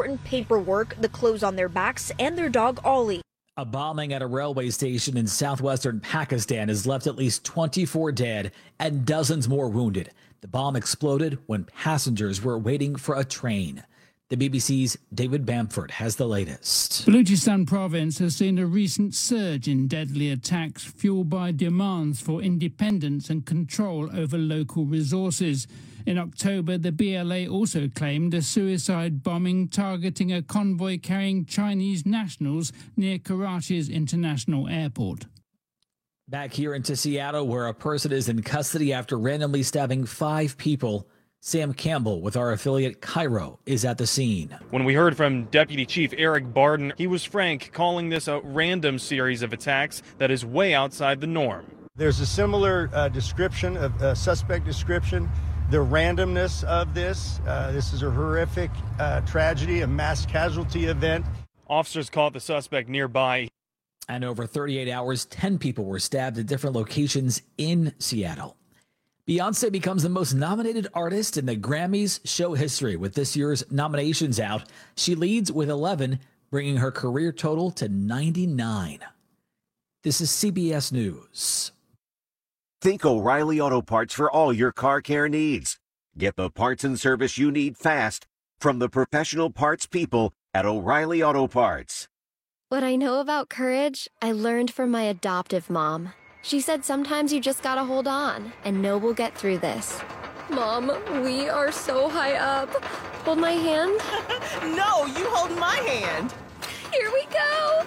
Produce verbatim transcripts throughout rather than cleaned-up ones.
important paperwork, the clothes on their backs, and their dog Ollie. A bombing at a railway station in southwestern Pakistan has left at least twenty-four dead and dozens more wounded. The bomb exploded when passengers were waiting for a train. The B B C's David Bamford has the latest. Balochistan province has seen a recent surge in deadly attacks fueled by demands for independence and control over local resources. In October, the B L A also claimed a suicide bombing targeting a convoy carrying Chinese nationals near Karachi's international airport. Back here into Seattle, where a person is in custody after randomly stabbing five people. Sam Campbell with our affiliate Cairo is at the scene. When we heard from Deputy Chief Eric Barden, he was frank, calling this a random series of attacks that is way outside the norm. There's a similar uh, description of uh, suspect description. The randomness of this, uh, this is a horrific uh, tragedy, a mass casualty event. Officers caught the suspect nearby. And over thirty-eight hours, ten people were stabbed at different locations in Seattle. Beyonce becomes the most nominated artist in the Grammys show history with this year's nominations out. She leads with eleven, bringing her career total to ninety-nine. This is C B S News. Think O'Reilly Auto Parts for all your car care needs. Get the parts and service you need fast from the professional parts people at O'Reilly Auto Parts. What I know about courage, I learned from my adoptive mom. She said sometimes you just gotta hold on and know we'll get through this. Mom, we are so high up. Hold my hand. No, you hold my hand. Here we go.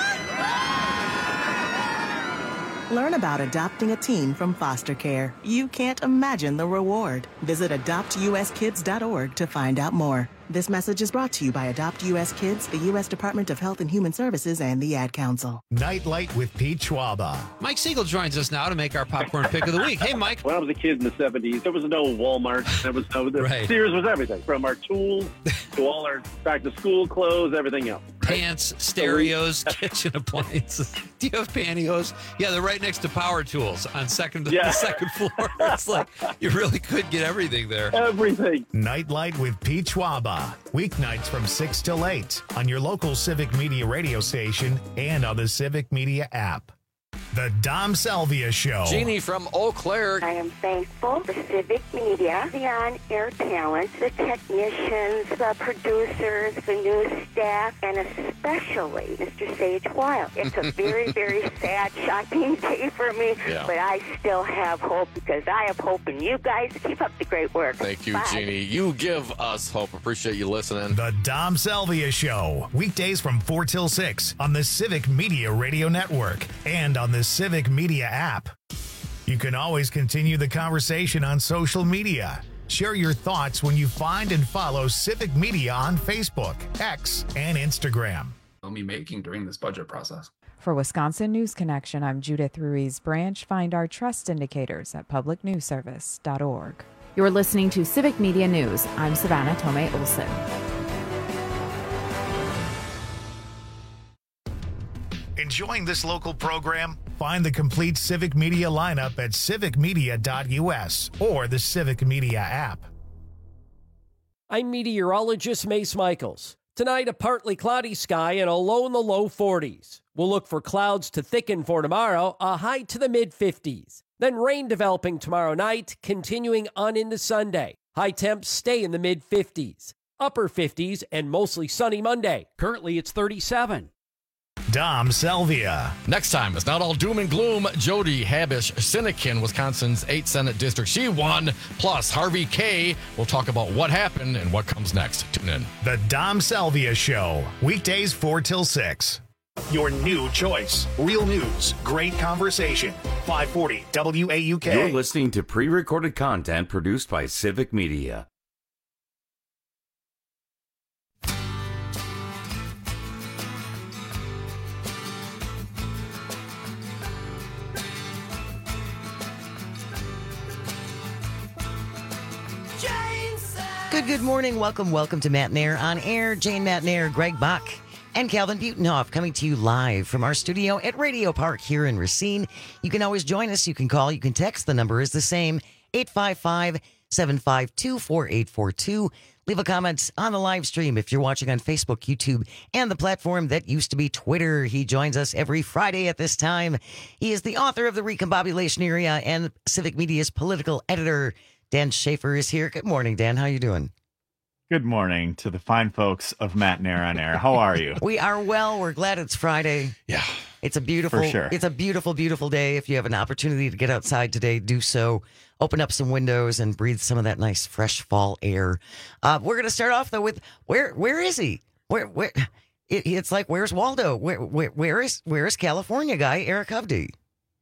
Learn about adopting a teen from foster care. You can't imagine the reward. Visit adopt u s kids dot org to find out more. This message is brought to you by Adopt U S Kids, the U S Department of Health and Human Services, and the Ad Council. Nightlight with Pete Schwaba. Mike Siegel joins us now to make our popcorn pick of the week. Hey, Mike. When I was a kid in the seventies, there was no Walmart. There was no, the right. Sears was everything, from our tools to all our back-to-school clothes, everything else. Pants, stereos, kitchen appliances. Do you have pantyhose? Yeah, they're right next to power tools on second to Yeah. the second floor. It's like you really could get everything there. Everything. Nightlight with Pete Schwaba. Weeknights from six till eight on your local Civic Media radio station and on the Civic Media app. The Dom Salvia Show. Jeannie from Eau Claire. I am thankful for Civic Media, the on-air talent, the technicians, the producers, the news staff, and especially Mister Sage Wild. It's a very, very sad, shocking day for me, yeah. but I still have hope because I have hope in you guys. Keep up the great work. Thank you, Bye. Jeannie. You give us hope. Appreciate you listening. The Dom Salvia Show. Weekdays from four till six on the Civic Media Radio Network and on the Civic Media app. You can always continue the conversation on social media. Share your thoughts when you find and follow Civic Media on Facebook, X, and Instagram. They'll be making during this budget process. For Wisconsin News Connection, I'm Judith Ruiz Branch. Find our trust indicators at public news service dot org. You're listening to Civic Media News. I'm Savannah Tomei Olson. Enjoying this local program? Find the complete Civic Media lineup at civic media dot u s or the Civic Media app. I'm meteorologist Mace Michaels. Tonight, a partly cloudy sky and a low in the low forties. We'll look for clouds to thicken for tomorrow, a high to the mid-fifties. Then rain developing tomorrow night, continuing on into Sunday. High temps stay in the mid-fifties. Upper fifties and mostly sunny Monday. Currently, it's thirty-seven. Dom Salvia. Next time, it's not all doom and gloom. Jody Habish Sinekin, Wisconsin's eighth Senate District. She won. Plus, Harvey K. will talk about what happened and what comes next. Tune in. The Dom Salvia Show. Weekdays four till six. Your new choice. Real news. Great conversation. five forty W A U K. You're listening to pre-recorded content produced by Civic Media. Good, good morning. Welcome, welcome to Matt Nair on Air. Jane Matt Nair, Greg Buck, and Calvin Butenhoff coming to you live from our studio at Radio Park here in Racine. You can always join us. You can call. You can text. The number is the same, eight five five, seven five two, four eight four two. Leave a comment on the live stream if you're watching on Facebook, YouTube, and the platform that used to be Twitter. He joins us every Friday at this time. He is the author of The Recombobulation Era and Civic Media's political editor. Dan Schaefer is here. Good morning, Dan. How you doing? Good morning to the fine folks of Matt Nair on Air. How are you? We are well. We're glad it's Friday. Yeah. It's a beautiful, For sure. It's a beautiful, beautiful day. If you have an opportunity to get outside today, do so. Open up some windows and breathe some of that nice, fresh fall air. Uh, we're going to start off though with where, where is he? Where, where? It, it's like, where's Waldo? Where, where, where is, where is California guy Eric Hovde?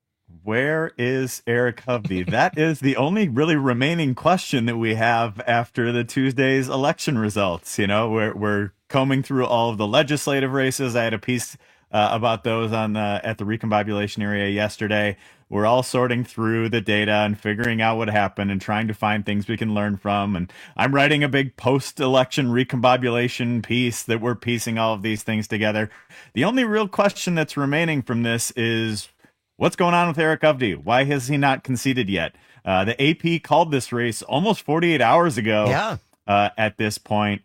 Where is Eric Hovde? That is the only really remaining question that we have after the Tuesday's election results. You know, we're we're combing through all of the legislative races. I had a piece uh, about those on the at the Recombobulation Area yesterday. We're all sorting through the data and figuring out what happened and trying to find things we can learn from. And I'm writing a big post-election recombobulation piece that we're piecing all of these things together. The only real question that's remaining from this is, what's going on with Eric Hovde? Why has he not conceded yet? Uh, the A P called this race almost forty-eight hours ago yeah. uh, at this point,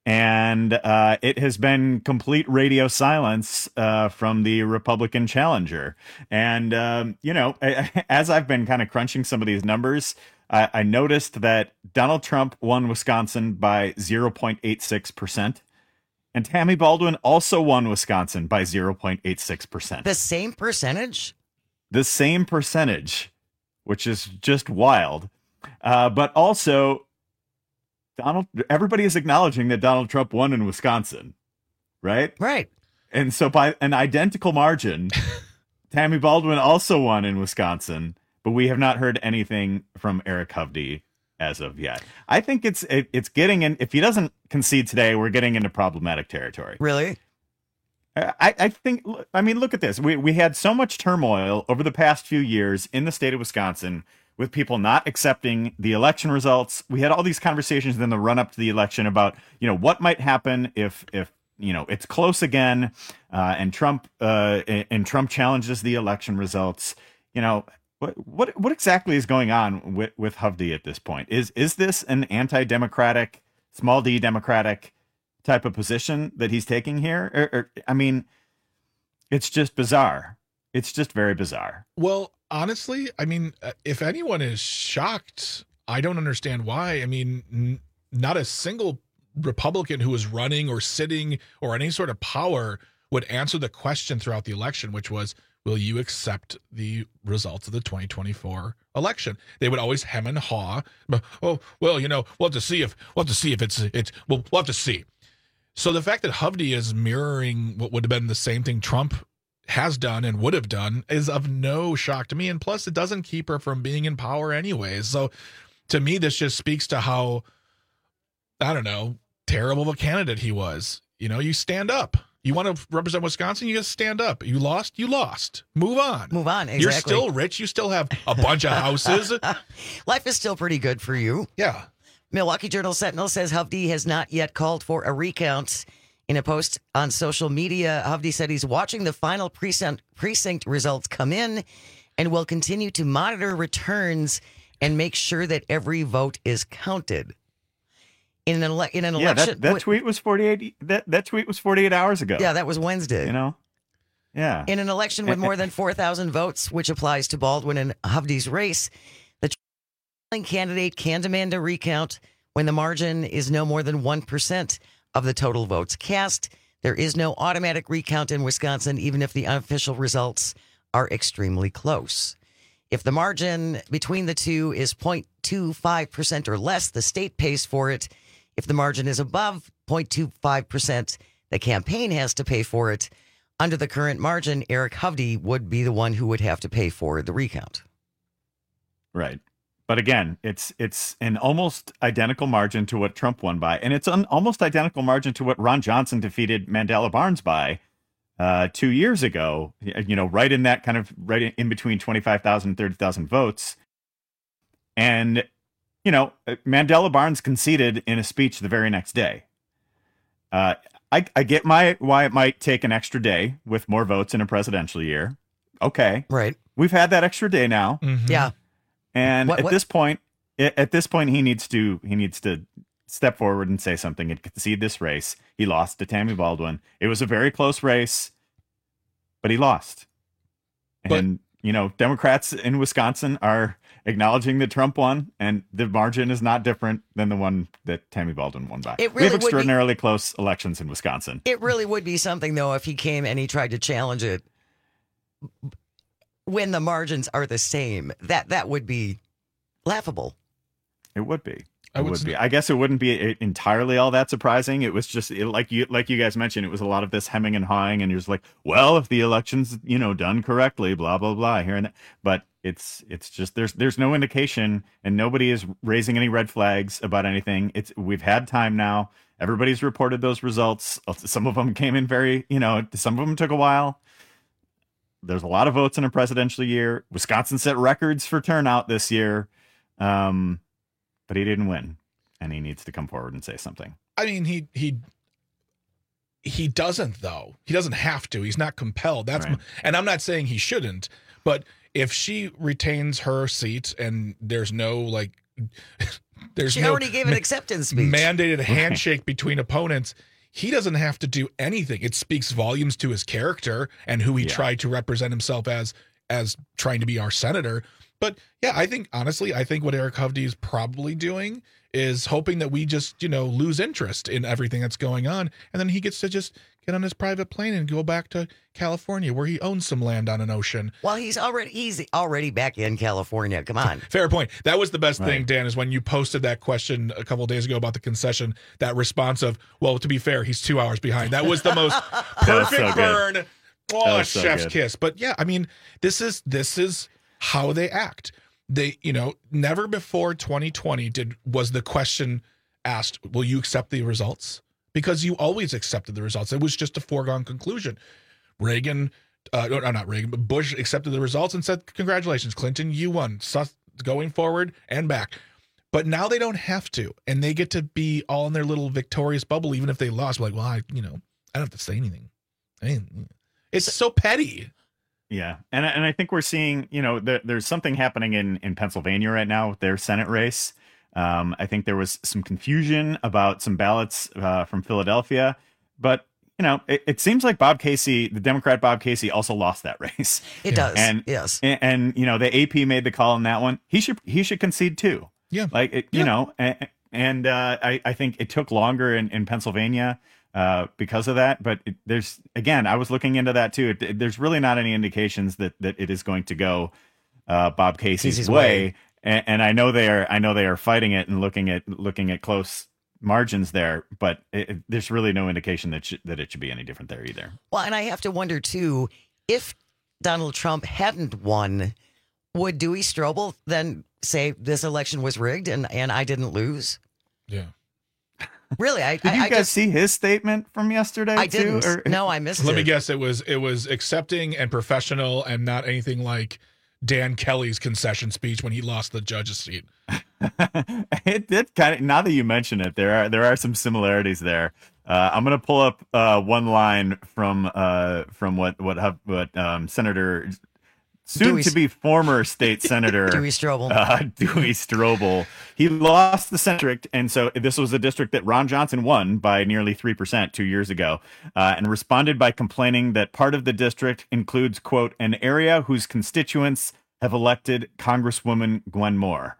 and uh, it has been complete radio silence uh, from the Republican challenger. And, um, you know, as I've been kind of crunching some of these numbers, I, I noticed that Donald Trump won Wisconsin by zero point eight six percent. And Tammy Baldwin also won Wisconsin by zero point eight six percent. The same percentage? The same percentage, which is just wild. Uh, but also, Donald. Everybody is acknowledging that Donald Trump won in Wisconsin, right? Right. And so by an identical margin, Tammy Baldwin also won in Wisconsin, but we have not heard anything from Eric Hovde as of yet. I think it's it, it's getting in. If he doesn't concede today, we're getting into problematic territory. Really? I, I think, I mean, look at this. We we had so much turmoil over the past few years in the state of Wisconsin with people not accepting the election results. We had all these conversations in the run up to the election about, you know, what might happen if, if you know, it's close again uh, and Trump uh, and Trump challenges the election results. You know, what what what exactly is going on with, with Hovde at this point? Is, is this an anti-democratic, small d democratic type of position that he's taking here? Or, or, I mean, it's just bizarre. It's just very bizarre. Well, honestly, I mean, if anyone is shocked, I don't understand why. I mean, n- not a single Republican who is running or sitting or any sort of power would answer the question throughout the election, which was, will you accept the results of the twenty twenty-four election? They would always hem and haw. Oh, well, you know, we'll have to see if we'll have to see if it's it's we'll, we'll have to see. So the fact that Hovde is mirroring what would have been the same thing Trump has done and would have done is of no shock to me. And plus, it doesn't keep her from being in power anyways. So to me, this just speaks to how, I don't know, terrible of a candidate he was. You know, you stand up. You want to represent Wisconsin, you just stand up. You lost, you lost. Move on. Move on, exactly. You're still rich. You still have a bunch of houses. Life is still pretty good for you. Yeah. Milwaukee Journal Sentinel says Hovde has not yet called for a recount. In a post on social media, Hovde said he's watching the final precinct, precinct results come in and will continue to monitor returns and make sure that every vote is counted. In an, ele- in an yeah, election... that, that tweet was forty-eight that, that tweet was forty-eight hours ago. Yeah, that was Wednesday. You know? Yeah. In an election with more than four thousand votes, which applies to Baldwin and Hovde's race, the candidate can demand a recount when the margin is no more than one percent of the total votes cast. There is no automatic recount in Wisconsin, even if the unofficial results are extremely close. If the margin between the two is zero point two five percent or less, the state pays for it. If the margin is above zero point two five percent, the campaign has to pay for it. Under the current margin, Eric Hovde would be the one who would have to pay for the recount. Right. But again, it's it's an almost identical margin to what Trump won by. And it's an almost identical margin to what Ron Johnson defeated Mandela Barnes by uh, two years ago, you know, right in that kind of right in between twenty-five thousand and thirty thousand votes. And, you know, Mandela Barnes conceded in a speech the very next day. Uh, I, I get my why it might take an extra day with more votes in a presidential year. Okay. Right. We've had that extra day now. Mm-hmm. Yeah. And what, at what? this point, at this point, he needs to he needs to step forward and say something and concede this race. He lost to Tammy Baldwin. It was a very close race, but he lost. But, and, you know, Democrats in Wisconsin are acknowledging that Trump won, and the margin is not different than the one that Tammy Baldwin won by. It really we have would be- extraordinarily close elections in Wisconsin. It really would be something, though, if he came and he tried to challenge it when the margins are the same. That that would be laughable. It would be. I It would would say- be. I guess it wouldn't be entirely all that surprising. It was just it, like you like you guys mentioned. It was a lot of this hemming and hawing, and you're just like, well, if the election's you know done correctly, blah blah blah, here and that. But it's it's just there's there's no indication, and nobody is raising any red flags about anything. It's we've had time now. Everybody's reported those results. Some of them came in very you know some of them took a while. There's a lot of votes in a presidential year. Wisconsin set records for turnout this year. Um, But he didn't win, and he needs to come forward and say something. I mean, he he he doesn't though. He doesn't have to. He's not compelled. That's Right. my, and I'm not saying he shouldn't. But if she retains her seat and there's no like, there's She no already gave an acceptance speech. mandated handshake between opponents. He doesn't have to do anything. It speaks volumes to his character and who he Yeah. tried to represent himself as as trying to be our senator. But yeah, I think honestly, I think what Eric Hovde is probably doing is hoping that we just, you know, lose interest in everything that's going on. And then he gets to just get on his private plane and go back to California where he owns some land on an ocean. Well, he's already he's already back in California. Come on. Fair point. That was the best thing, Right. Dan, is when you posted that question a couple of days ago about the concession, that response of, well, to be fair, he's two hours behind. That was the most perfect so good. burn. That Oh, was so chef's good. kiss. But yeah, I mean, this is this is how they act. They, you know, never before twenty twenty did was the question asked, will you accept the results? Because you always accepted the results. It was just a foregone conclusion. Reagan, uh, no, not Reagan, but Bush accepted the results and said, congratulations, Clinton, you won. Sus- going forward and back. But now they don't have to, and they get to be all in their little victorious bubble, even if they lost. Like, well, I, you know, I don't have to say anything. I mean, it's so petty. Yeah, and and I think we're seeing, you know, there, there's something happening in, in Pennsylvania right now with their Senate race. Um, I think there was some confusion about some ballots uh, from Philadelphia, but you know, it, it seems like Bob Casey, the Democrat Bob Casey, also lost that race. It does. And yes. and, and you know, the A P made the call on that one. He should he should concede too. Yeah, like it, you Yeah. know, and, and uh, I I think it took longer in, in Pennsylvania. Uh, because of that, but it, there's again, I was looking into that too. It, it- there's really not any indications that that it is going to go uh, Bob Casey's, Casey's way, way. And, and I know they are. I know they are fighting it and looking at looking at close margins there, but it, it- there's really no indication that sh- that it should be any different there either. Well, and I have to wonder too, if Donald Trump hadn't won, would Dewey Strobel then say this election was rigged and, and I didn't lose? Yeah. Really, I Did I, you I guys just see his statement from yesterday? I too, didn't. or- No, I missed Let it. me guess. It was it was accepting and professional, and not anything like Dan Kelly's concession speech when he lost the judge's seat. it did kind of. Now that you mention it, there are there are some similarities there. Uh, I'm gonna pull up uh, one line from uh, from what what Huff- what um, Senator, soon Dewey- to be former state senator Dewey Strobel. uh, Dewey Strobel. He lost the Senate district, and so this was a district that Ron Johnson won by nearly three percent two years ago, uh, and responded by complaining that part of the district includes, quote, an area whose constituents have elected Congresswoman Gwen Moore.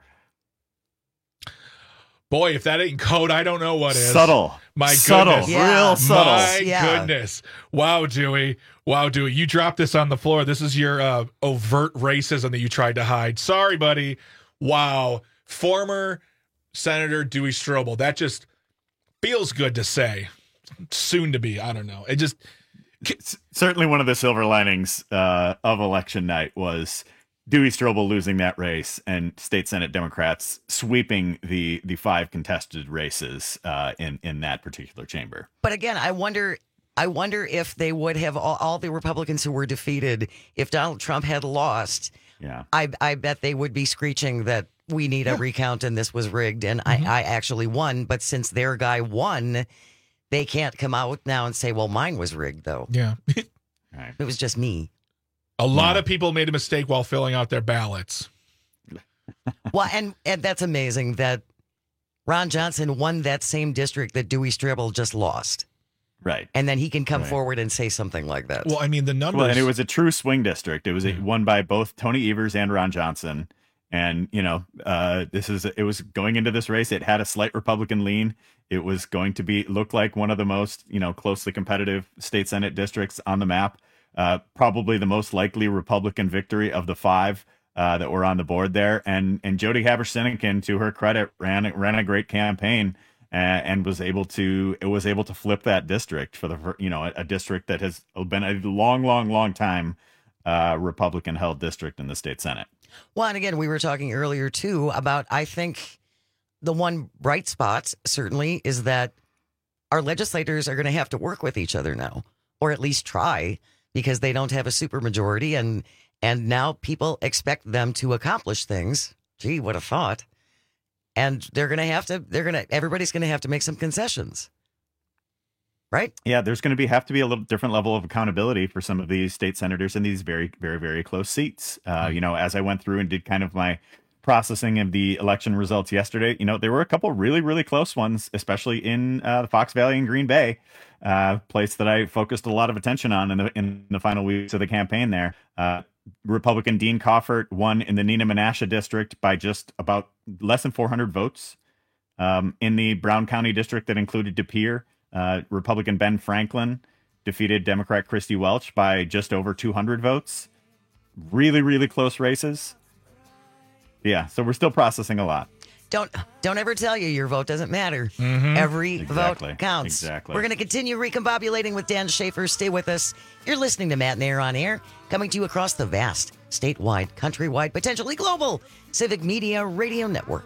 Boy, if that ain't code, I don't know what is. Subtle. My Subtle. goodness. Yeah. Real subtle. My Yeah. goodness. Wow, Dewey. Wow, Dewey. You dropped this on the floor. This is your uh, overt racism that you tried to hide. Sorry, buddy. Wow. Former Senator Dewey Strobel. That just feels good to say. Soon to be. I don't know. It just. C- certainly one of the silver linings uh, of election night was Dewey Strobel losing that race and state Senate Democrats sweeping the the five contested races uh, in in that particular chamber. But again, I wonder. I wonder if they would have all, all the Republicans who were defeated if Donald Trump had lost. Yeah, I I bet they would be screeching that we need a recount and this was rigged and Mm-hmm. I, I actually won. But since their guy won, they can't come out now and say, "Well, mine was rigged, though. Yeah. right. It was just me." A lot Yeah. of people made a mistake while filling out their ballots. Well, and and that's amazing that Ron Johnson won that same district that Dewey Stribble just lost. Right. And then he can come right. forward and say something like that. Well, I mean, the numbers. Well, and it was a true swing district. It was yeah. won by both Tony Evers and Ron Johnson. And, you know, uh, this is it was going into this race. It had a slight Republican lean. It was going to be look like one of the most, you know, closely competitive state Senate districts on the map. Uh, probably the most likely Republican victory of the five uh, that were on the board there. And and Jody Habush-Sinekin, to her credit, ran ran a great campaign. And was able to it was able to flip that district for the you know a, a district that has been a long, long, long time uh, Republican held district in the state Senate. Well, and again, we were talking earlier too about I think the one bright spot certainly is that our legislators are going to have to work with each other now, or at least try, because they don't have a supermajority, and and now people expect them to accomplish things. Gee, what a thought. And they're going to have to, they're going to, everybody's going to have to make some concessions. Right? Yeah, there's going to be have to be a little different level of accountability for some of these state senators in these very, very, very close seats. Uh, you know, as I went through and did kind of my processing of the election results yesterday, you know, there were a couple really, really close ones, especially in uh, the Fox Valley and Green Bay, uh, place that I focused a lot of attention on in the in the final weeks of the campaign there. Uh, Republican Dean Coffert won in the Neenah Menasha district by just about less than four hundred votes. Um, in the Brown County district that included De Pere, uh, Republican Ben Franklin defeated Democrat Christy Welch by just over two hundred votes. Really, really close races. Yeah, so we're still processing a lot. Don't don't ever tell you your vote doesn't matter. Mm-hmm. Every exactly. vote counts. Exactly. We're going to continue recombobulating with Dan Schaefer. Stay with us. You're listening to Matt and Air on Air, coming to you across the vast, statewide, countrywide, potentially global Civic Media Radio Network.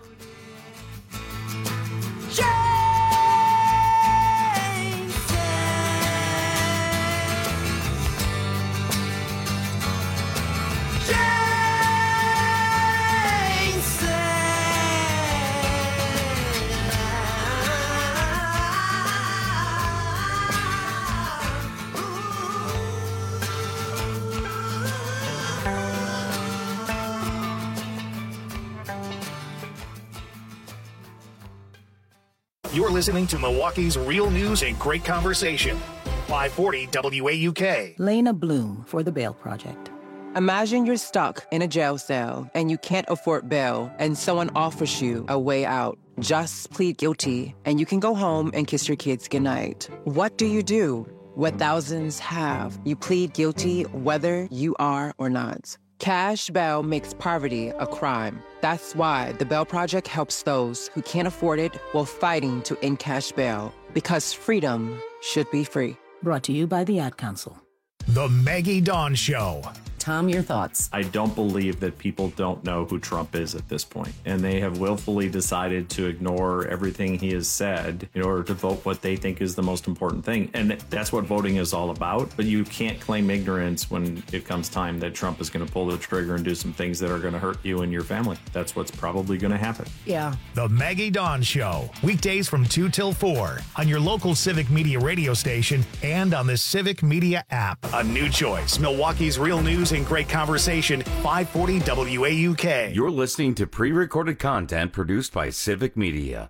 You're listening to Milwaukee's Real News and Great Conversation. five forty W A U K. Lena Bloom for the Bail Project. Imagine you're stuck in a jail cell and you can't afford bail and someone offers you a way out. Just plead guilty and you can go home and kiss your kids goodnight. What do you do? What thousands have. You plead guilty whether you are or not. Cash bail makes poverty a crime. That's why the Bail Project helps those who can't afford it while fighting to end cash bail. Because freedom should be free. Brought to you by the Ad Council. The Maggie Dawn Show. Tom, your thoughts? I don't believe that people don't know who Trump is at this point, and they have willfully decided to ignore everything he has said in order to vote what they think is the most important thing. And that's what voting is all about. But you can't claim ignorance when it comes time that Trump is going to pull the trigger and do some things that are going to hurt you and your family. That's what's probably going to happen. Yeah. The Maggie Dawn Show. Weekdays from two till four on your local Civic Media radio station and on the Civic Media app. A new choice. Milwaukee's Real News and Great Conversation, five forty W A U K. You're listening to pre-recorded content produced by Civic Media.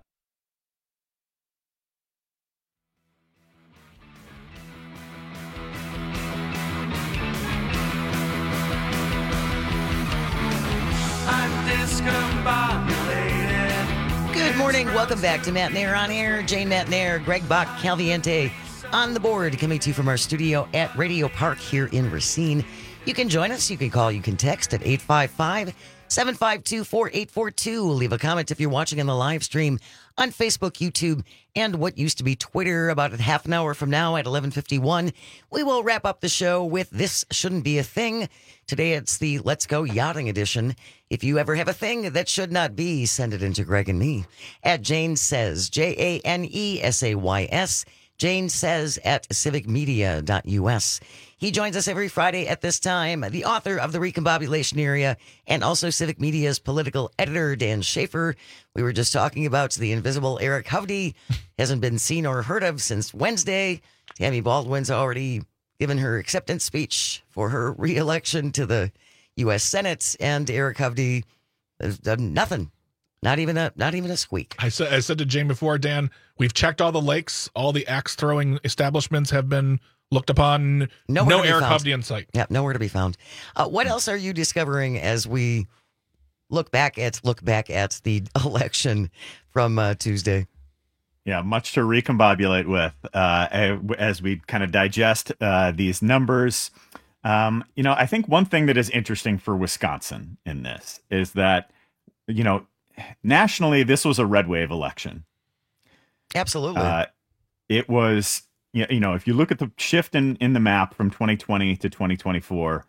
I'm discombobulated. Good morning. Welcome back to Matt and Air on Air. Jane Matt and Air, Greg Bach, Calviente on the board, coming to you from our studio at Radio Park here in Racine. You can join us. You can call. You can text at eight five five, seven five two, four eight four two. Leave a comment if you're watching on the live stream on Facebook, YouTube, and what used to be Twitter. About a half an hour from now at eleven fifty-one, we will wrap up the show with This Shouldn't Be a Thing. Today it's the Let's Go Yachting edition. If you ever have a thing that should not be, send it into Greg and me at Jane Says, J A N E S A Y S, Jane Says at civic media dot U S. He joins us every Friday at this time, the author of The Recombobulation Area and also Civic Media's political editor, Dan Schaefer. We were just talking about the invisible Eric Hovde. Hasn't been seen or heard of since Wednesday. Tammy Baldwin's already given her acceptance speech for her re-election to the U S Senate, and Eric Hovde has done nothing. Not even a not even a squeak. I said I said to Jane before, Dan, we've checked all the lakes. All the axe throwing establishments have been looked upon. Nowhere no to be Eric found. Hovde in sight. Yeah, nowhere to be found. Uh, what else are you discovering as we look back at look back at the election from uh, Tuesday? Yeah, much to recombobulate with uh, as we kind of digest uh, these numbers. Um, you know, I think one thing that is interesting for Wisconsin in this is that, you know, nationally, this was a red wave election. Absolutely. Uh, it was, you know, if you look at the shift in, in the map from twenty twenty to twenty twenty-four,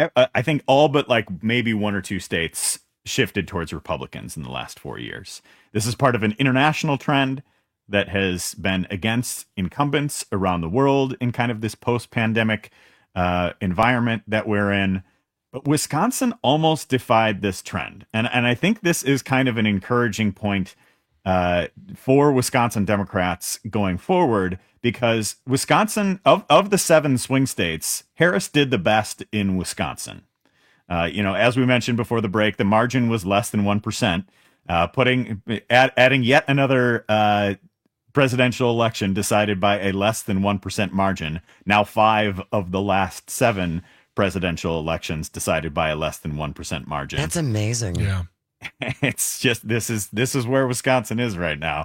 I think all but like maybe one or two states shifted towards Republicans in the last four years. This is part of an international trend that has been against incumbents around the world in kind of this post-pandemic uh, environment that we're in. But Wisconsin almost defied this trend. And, and I think this is kind of an encouraging point uh, for Wisconsin Democrats going forward, because Wisconsin, of, of the seven swing states, Harris did the best in Wisconsin. Uh, you know, as we mentioned before the break, the margin was less than one percent, uh, putting add, adding yet another uh, presidential election decided by a less than one percent margin. Now five of the last seven presidential elections decided by a less than one percent margin. That's amazing. Yeah. It's just, this is, this is where Wisconsin is right now.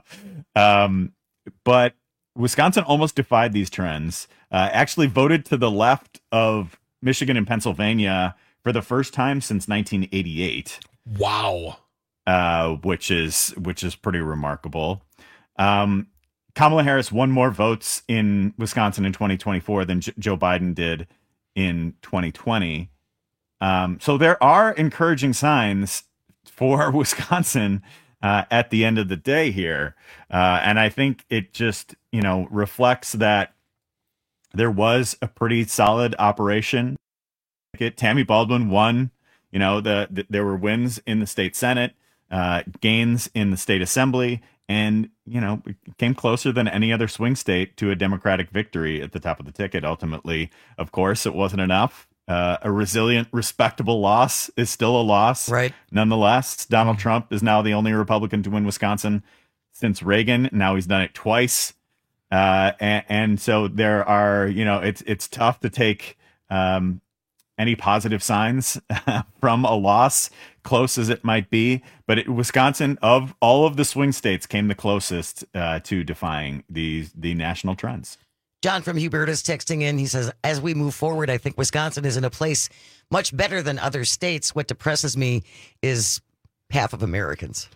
Um, but Wisconsin almost defied these trends, uh, actually voted to the left of Michigan and Pennsylvania for the first time since nineteen eighty-eight. Wow. Uh, which is, which is pretty remarkable. Um, Kamala Harris won more votes in Wisconsin in twenty twenty-four than J- Joe Biden did in twenty twenty. Um, so there are encouraging signs for Wisconsin uh, at the end of the day here. Uh, and I think it just, you know, reflects that there was a pretty solid operation. Tammy Baldwin won, you know, the, the there were wins in the state Senate, uh, gains in the state assembly, and, you know, it came closer than any other swing state to a Democratic victory at the top of the ticket. Ultimately, of course, it wasn't enough. Uh, a resilient, respectable loss is still a loss. Right. Nonetheless, Donald Trump is now the only Republican to win Wisconsin since Reagan. Now he's done it twice. Uh, and, and so there are, you know, it's it's tough to take um, any positive signs from a loss, close as it might be. But it, Wisconsin, of all of the swing states, came the closest uh, to defying the the national trends. John from Hubertus texting in. He says, as we move forward, I think Wisconsin is in a place much better than other states. What depresses me is half of Americans.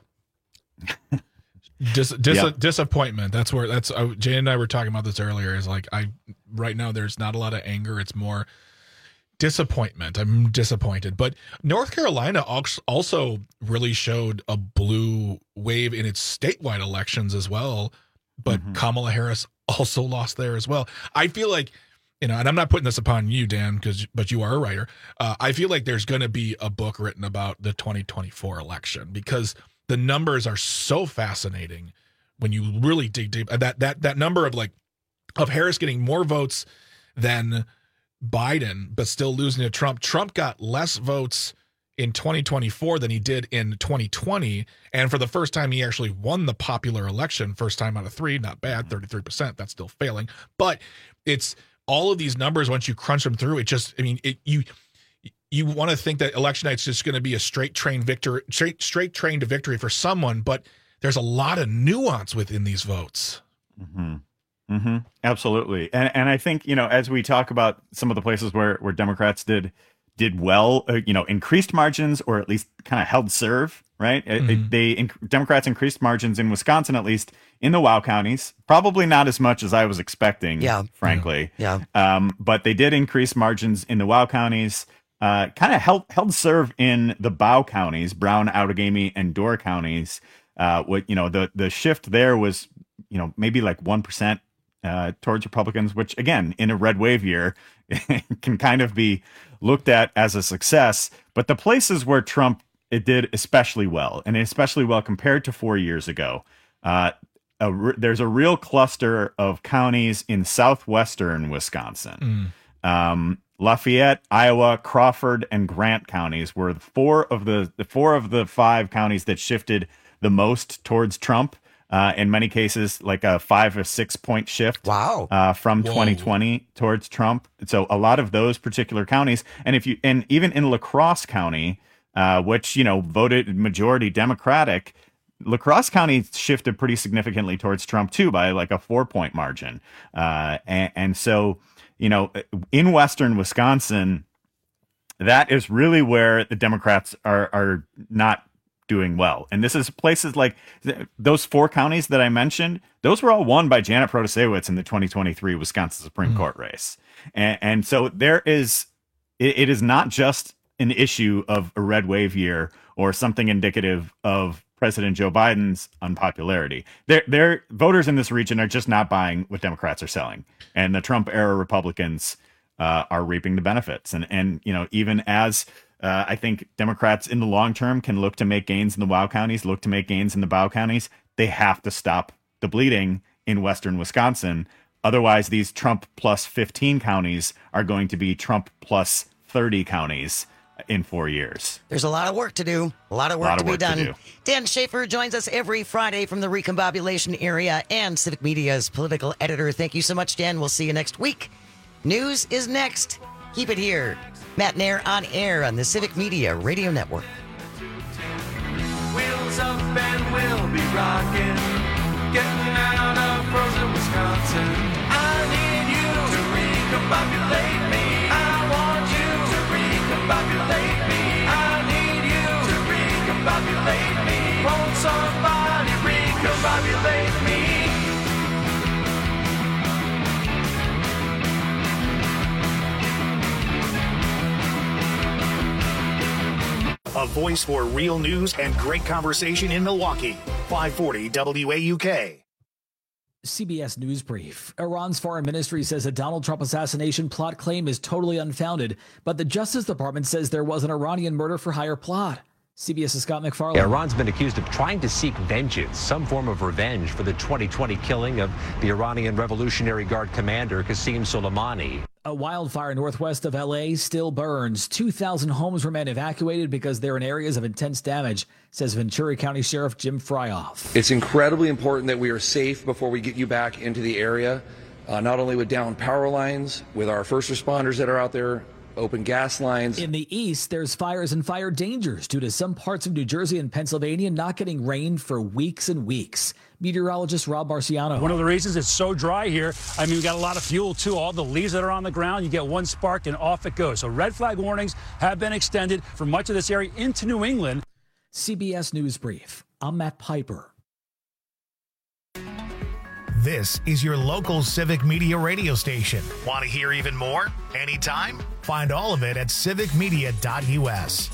Dis, dis, Yep. Disappointment. That's where that's uh, Jay and I were talking about this earlier. Is like, I right now there's not a lot of anger. It's more disappointment. I'm disappointed. But North Carolina als- also really showed a blue wave in its statewide elections as well. But mm-hmm. Kamala Harris also lost there as well. I feel like, you know, and I'm not putting this upon you, Dan, because but you are a writer. Uh, I feel like there's going to be a book written about the twenty twenty-four election, because the numbers are so fascinating when you really dig deep. That that that number of like of Harris getting more votes than Biden, but still losing to Trump. Trump got less votes in twenty twenty-four than he did in twenty twenty. And for the first time, he actually won the popular election. First time out of three, not bad, thirty-three percent. That's still failing. But it's all of these numbers, once you crunch them through, it just, I mean, it you you want to think that election night's just going to be a straight train victory, straight, straight train to victory for someone, but there's a lot of nuance within these votes. Mm-hmm. Mm-hmm. Absolutely. And and I think, you know, as we talk about some of the places where, where Democrats did did well, uh, you know, increased margins, or at least kind of held serve, right? Mm-hmm. It, they inc- Democrats increased margins in Wisconsin, at least in the WOW counties, probably not as much as I was expecting, yeah. frankly. Yeah. Um, but they did increase margins in the WOW counties, uh, kind of held, held serve in the B O W counties, Brown, Outagamie, and Door counties. Uh, what, you know, the, the shift there was, you know, maybe like one percent uh, towards Republicans, which again, in a red wave year, can kind of be looked at as a success. But the places where Trump it did especially well, and especially well compared to four years ago, uh, a re- there's a real cluster of counties in southwestern Wisconsin. Mm. Um, Lafayette, Iowa, Crawford, and Grant counties were four of the, the four of the five counties that shifted the most towards Trump. Uh, in many cases, like a five or six point shift. Wow. Uh, from Whoa. twenty twenty towards Trump. So a lot of those particular counties, and if you, and even in La Crosse County, uh, which you know voted majority Democratic, La Crosse County shifted pretty significantly towards Trump too by like a four point margin. Uh, and, and so you know, in Western Wisconsin, that is really where the Democrats are are not doing well. And this is places like th- those four counties that I mentioned, those were all won by Janet Protasewicz in the twenty twenty-three Wisconsin Supreme mm-hmm. Court race. And, and so there is, it, it is not just an issue of a red wave year or something indicative of President Joe Biden's unpopularity. Their their voters in this region are just not buying what Democrats are selling. And the Trump era Republicans uh, are reaping the benefits. And, and, you know, even as Uh, I think Democrats in the long term can look to make gains in the W O W counties, look to make gains in the B O W counties. They have to stop the bleeding in Western Wisconsin. Otherwise, these Trump plus fifteen counties are going to be Trump plus thirty counties in four years. There's a lot of work to do, a lot of work lot to of be work to done. do. Dan Schaefer joins us every Friday from the Recombobulation area and Civic Media's political editor. Thank you so much, Dan. We'll see you next week. News is next. Keep it here. Matt Nair on air on the Civic Media Radio Network. Wheels up and we'll be rocking, getting out of frozen Wisconsin. I need you to recombobulate me. I want you to recombobulate me. I need you to recombobulate me. Won't somebody recombobulate me? A voice for real news and great conversation in Milwaukee. five forty W A U K. C B S News Brief. Iran's foreign ministry says a Donald Trump assassination plot claim is totally unfounded, but the Justice Department says there was an Iranian murder-for-hire plot. CBS's Scott McFarlane. Iran's been accused of trying to seek vengeance, some form of revenge for the twenty twenty killing of the Iranian Revolutionary Guard commander Qasem Soleimani. A wildfire northwest of L A still burns. two thousand homes remain evacuated because they're in areas of intense damage, says Ventura County Sheriff Jim Fryoff. It's incredibly important that we are safe before we get you back into the area, uh, not only with downed power lines, with our first responders that are out there, open gas lines. In the east, there's fires and fire dangers due to some parts of New Jersey and Pennsylvania not getting rain for weeks and weeks. Meteorologist Rob Marciano. One of the reasons it's so dry here, I mean, we got a lot of fuel, too. All the leaves that are on the ground, you get one spark and off it goes. So red flag warnings have been extended for much of this area into New England. C B S News Brief. I'm Matt Piper. This is your local Civic Media radio station. Want to hear even more? Anytime? Find all of it at civic media dot U S.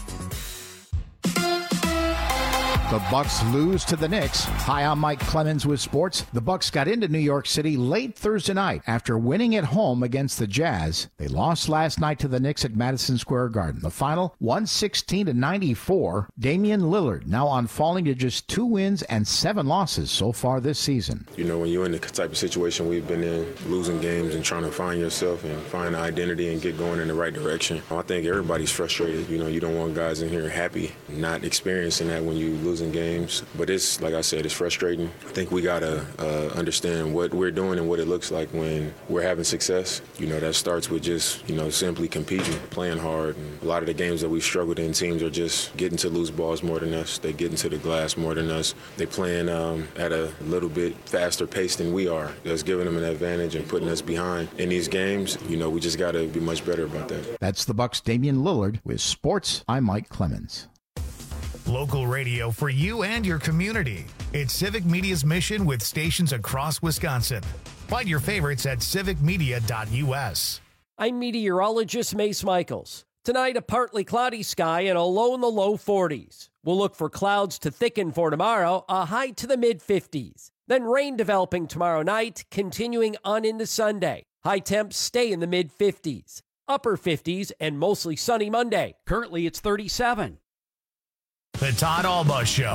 The Bucks lose to the Knicks. Hi, I'm Mike Clemens with sports. The Bucks got into New York City late Thursday night after winning at home against the Jazz. They lost last night to the Knicks at Madison Square Garden. The final, one sixteen to ninety-four. Damian Lillard now on falling to just two wins and seven losses so far this season. You know, when you're in the type of situation we've been in, losing games and trying to find yourself and find an identity and get going in the right direction, I think everybody's frustrated. You know, you don't want guys in here happy, not experiencing that when you losing games. But it's, like I said, it's frustrating. I think we got to uh, understand what we're doing and what it looks like when we're having success. You know, that starts with just, you know, simply competing, playing hard. And a lot of the games that we've struggled in, teams are just getting to loose balls more than us. They get into the glass more than us. They playing um, at a little bit faster pace than we are. That's giving them an advantage and putting us behind. In these games, you know, we just got to be much better about that. That's the Bucks' Damian Lillard. With sports, I'm Mike Clemens. Local radio for you and your community. It's Civic Media's mission with stations across Wisconsin. Find your favorites at civic media dot U S. I'm meteorologist Mace Michaels. Tonight, a partly cloudy sky and a low in the low forties. We'll look for clouds to thicken for tomorrow, a high to the mid fifties. Then rain developing tomorrow night, continuing on into Sunday. High temps stay in the mid fifties. Upper fifties and mostly sunny Monday. Currently, it's thirty-seven. The Todd Alba Show.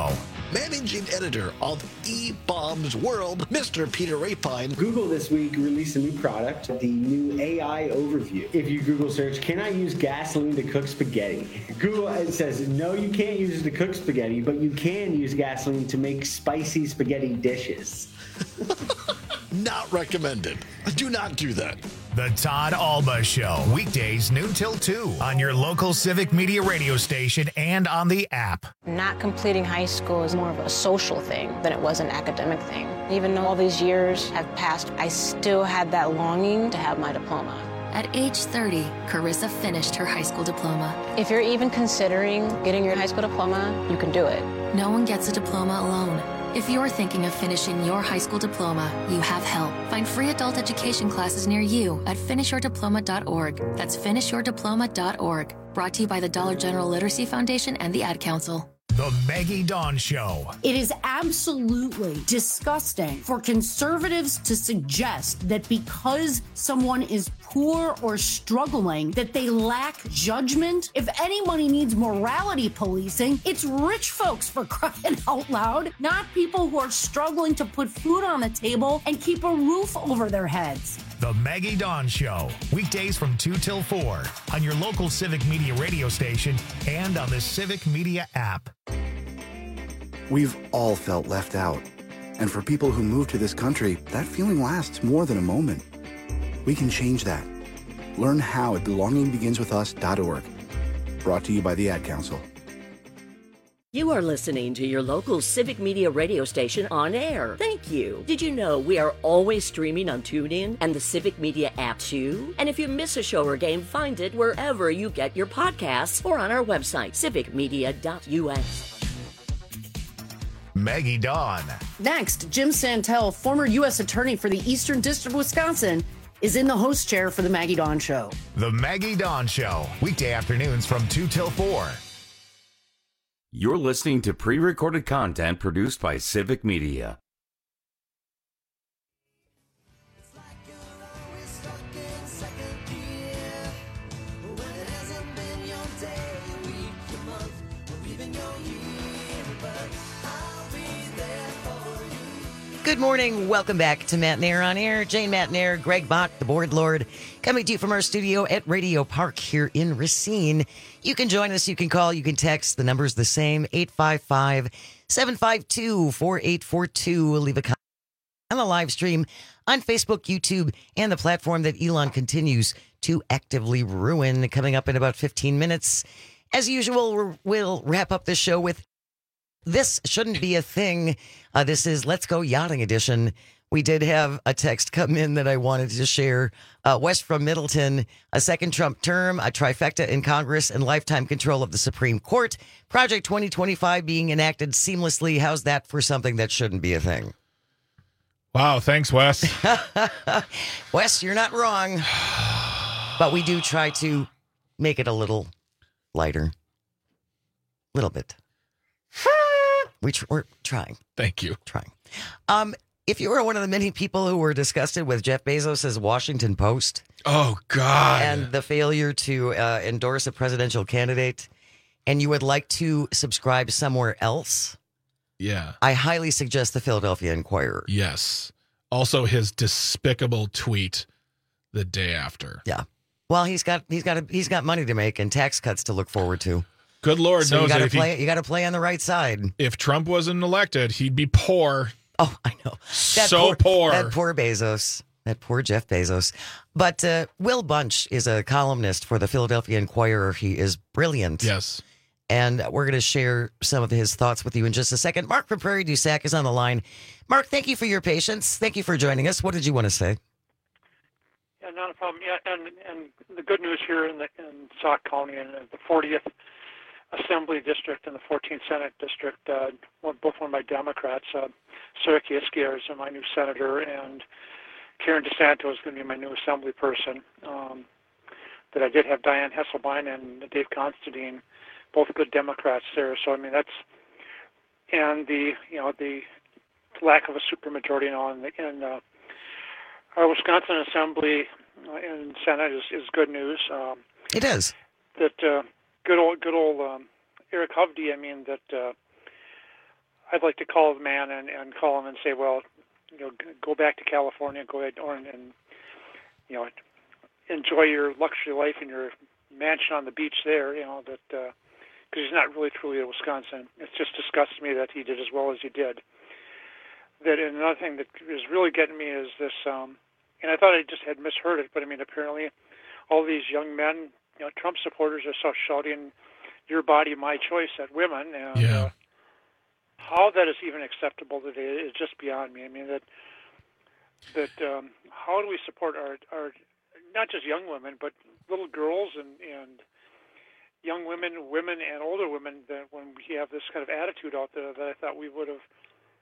managing editor of E-Bombs World, Mister Peter Rapine. Google this week released a new product, the new A I overview. If you Google search, can I use gasoline to cook spaghetti? Google it says, no, you can't use it to cook spaghetti, but you can use gasoline to make spicy spaghetti dishes. Not recommended. Do not do that. The Todd Alba Show, weekdays noon till two on your local Civic Media radio station and on the app. Not completing high school is more of a social thing than it was an academic thing. Even though all these years have passed, I still had that longing to have my diploma. At age thirty, Carissa finished her high school diploma. If you're even considering getting your high school diploma, you can do it. No one gets a diploma alone. If you're thinking of finishing your high school diploma, you have help. Find free adult education classes near you at finish your diploma dot org. That's finish your diploma dot org. Brought to you by the Dollar General Literacy Foundation and the Ad Council. The Maggie Dawn Show. It is absolutely disgusting for conservatives to suggest that because someone is poor or struggling, that they lack judgment. If anybody needs morality policing, it's rich folks, for crying out loud, not people who are struggling to put food on the table and keep a roof over their heads. The Maggie Dawn Show, weekdays from two till four on your local Civic Media radio station and on the Civic Media app. We've all felt left out. And for people who move to this country, that feeling lasts more than a moment. We can change that. Learn how at belonging begins with us dot org. Brought to you by the Ad Council. You are listening to your local Civic Media radio station on air. Thank you. Did you know we are always streaming on TuneIn and the Civic Media app too? And if you miss a show or game, find it wherever you get your podcasts or on our website, civic media dot u s. Maggie Dawn. Next, Jim Santel, former U S attorney for the Eastern District of Wisconsin, is in the host chair for the Maggie Dawn Show. The Maggie Dawn Show, weekday afternoons from two till four. You're listening to pre-recorded content produced by Civic Media. Good morning. Welcome back to Matt Nair on Air. Jane Matt Nair, Greg Bach, the board lord, coming to you from our studio at Radio Park here in Racine. You can join us. You can call. You can text. The number's the same, eight five five, seven five two, four eight four two. Leave a comment on the live stream on Facebook, YouTube, and the platform that Elon continues to actively ruin. Coming up in about fifteen minutes. As usual, we'll wrap up the show with This Shouldn't Be a Thing. Uh, this is Let's Go Yachting Edition. We did have a text come in that I wanted to share. Uh, West from Middleton, a second Trump term, a trifecta in Congress, and lifetime control of the Supreme Court. Project twenty twenty-five being enacted seamlessly. How's that for something that shouldn't be a thing? Wow, thanks, Wes. Wes, you're not wrong. But we do try to make it a little lighter. A little bit. We tr- we're trying. Thank you. Trying. Um, if you were one of the many people who were disgusted with Jeff Bezos' Washington Post. Oh, God. And the failure to uh, endorse a presidential candidate, and you would like to subscribe somewhere else. Yeah. I highly suggest the Philadelphia Inquirer. Yes. Also his despicable tweet the day after. Yeah. Well, he's got he's got a, he's got money to make and tax cuts to look forward to. Good Lord so knows you gotta that play. he, you got to play on the right side. If Trump wasn't elected, he'd be poor. Oh, I know. That so poor, poor. That poor Bezos. That poor Jeff Bezos. But uh, Will Bunch is a columnist for the Philadelphia Inquirer. He is brilliant. Yes. And we're going to share some of his thoughts with you in just a second. Mark from Prairie du Sac is on the line. Mark, thank you for your patience. Thank you for joining us. What did you want to say? Yeah, not a problem. Yeah, and and the good news here in the in Sauk County and the fortieth Assembly District and the fourteenth Senate District, uh, both one by Democrats. Uh, Sarah Kiski is my new senator, and Karen DeSanto is going to be my new assembly person. Um, that I did have Diane Hesselbein and Dave Constantine, both good Democrats there. So I mean that's and the you know the lack of a supermajority now in, the, in uh, our Wisconsin Assembly uh, and Senate is, is good news. Um, it is that uh, good old good old um, Eric Hovde. I mean that uh, I'd like to call the man and, and call him and say, well, you know, go back to California, go ahead or, and, you know, enjoy your luxury life in your mansion on the beach there, you know, that, because uh, he's not really truly a Wisconsin. It just disgusts me that he did as well as he did. That and another thing that is really getting me is this, um, and I thought I just had misheard it, but I mean, apparently all these young men, you know, Trump supporters are so shouting, your body, my choice at women. And, yeah. Uh, how that is even acceptable today is just beyond me. I mean, that, that um, how do we support our, our, not just young women, but little girls and, and young women, women and older women, that when we have this kind of attitude out there that I thought we would have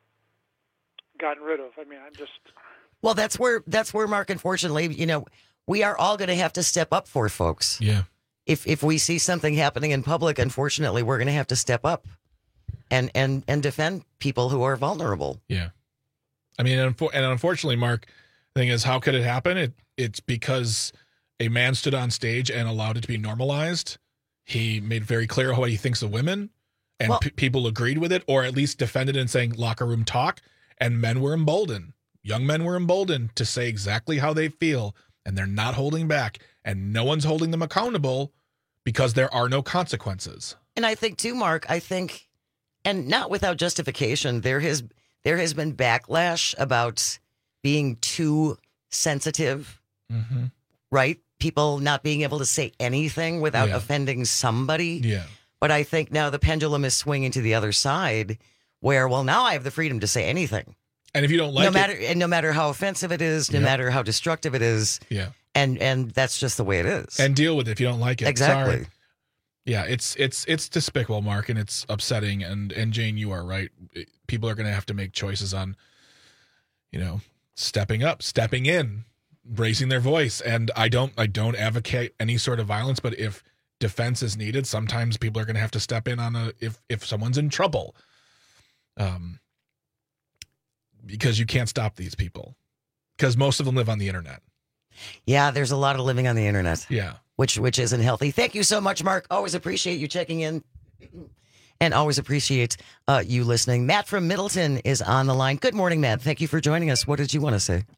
gotten rid of. I mean, I'm just... Well, that's where, that's where, Mark, unfortunately, you know, we are all going to have to step up for folks. Yeah. If if we see something happening in public, unfortunately, we're going to have to step up and, and, and defend people who are vulnerable. Yeah. I mean, and unfortunately, Mark, the thing is, how could it happen? It It's because a man stood on stage and allowed it to be normalized. He made very clear what he thinks of women, and well, p- people agreed with it, or at least defended it, saying locker room talk, and men were emboldened. Young men were emboldened to say exactly how they feel, and they're not holding back, and no one's holding them accountable because there are no consequences. And I think, too, Mark, I think, and not without justification, there has there has been backlash about being too sensitive, mm-hmm. right? People not being able to say anything without yeah. offending somebody. Yeah. But I think now the pendulum is swinging to the other side where, well, now I have the freedom to say anything. And if you don't like no matter, it... And no matter how offensive it is, no yep. matter how destructive it is. Yeah. And and that's just the way it is. And deal with it if you don't like it. Exactly. Sorry. Yeah, it's it's it's despicable, Mark, and it's upsetting. And, and Jane, you are right. People are going to have to make choices on, you know, stepping up, stepping in, raising their voice. And I don't I don't advocate any sort of violence, but if defense is needed, sometimes people are going to have to step in on a if if someone's in trouble. Um, because you can't stop these people, because most of them live on the internet. Yeah, there's a lot of living on the internet. Yeah. Which which isn't healthy. Thank you so much, Mark. Always appreciate you checking in. And always appreciate uh, you listening. Matt from Middleton is on the line. Good morning, Matt. Thank you for joining us. What did you want to say?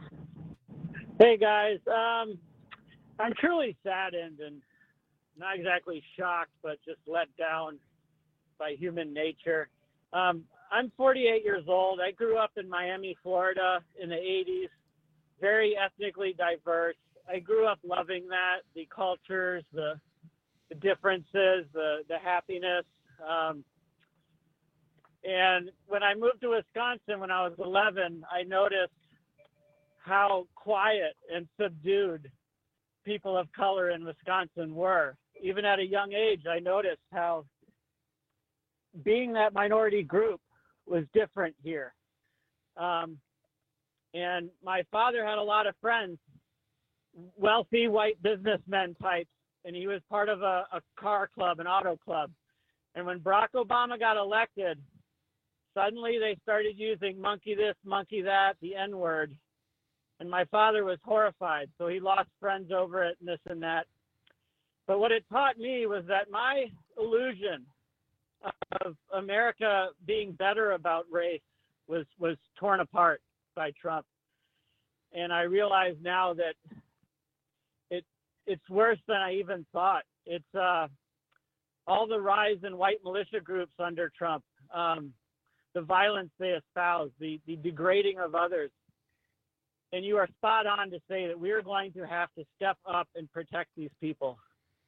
Hey, guys. Um, I'm truly saddened and not exactly shocked, but just let down by human nature. Um, I'm forty-eight years old. I grew up in Miami, Florida in the eighties, very ethnically diverse. I grew up loving that, the cultures, the the differences, the, the happiness. Um, and when I moved to Wisconsin when I was eleven, I noticed how quiet and subdued people of color in Wisconsin were. Even at a young age, I noticed how being that minority group was different here. Um, and my father had a lot of friends, wealthy white businessmen types, and he was part of a, a car club, an auto club. And when Barack Obama got elected, suddenly they started using monkey this, monkey that, the N-word. And my father was horrified, so he lost friends over it and this and that. But what it taught me was that my illusion of America being better about race was, was torn apart by Trump. And I realize now that it it's worse than I even thought. It's uh, all the rise in white militia groups under Trump, um, the violence they espouse, the, the degrading of others. And you are spot on to say that we are going to have to step up and protect these people.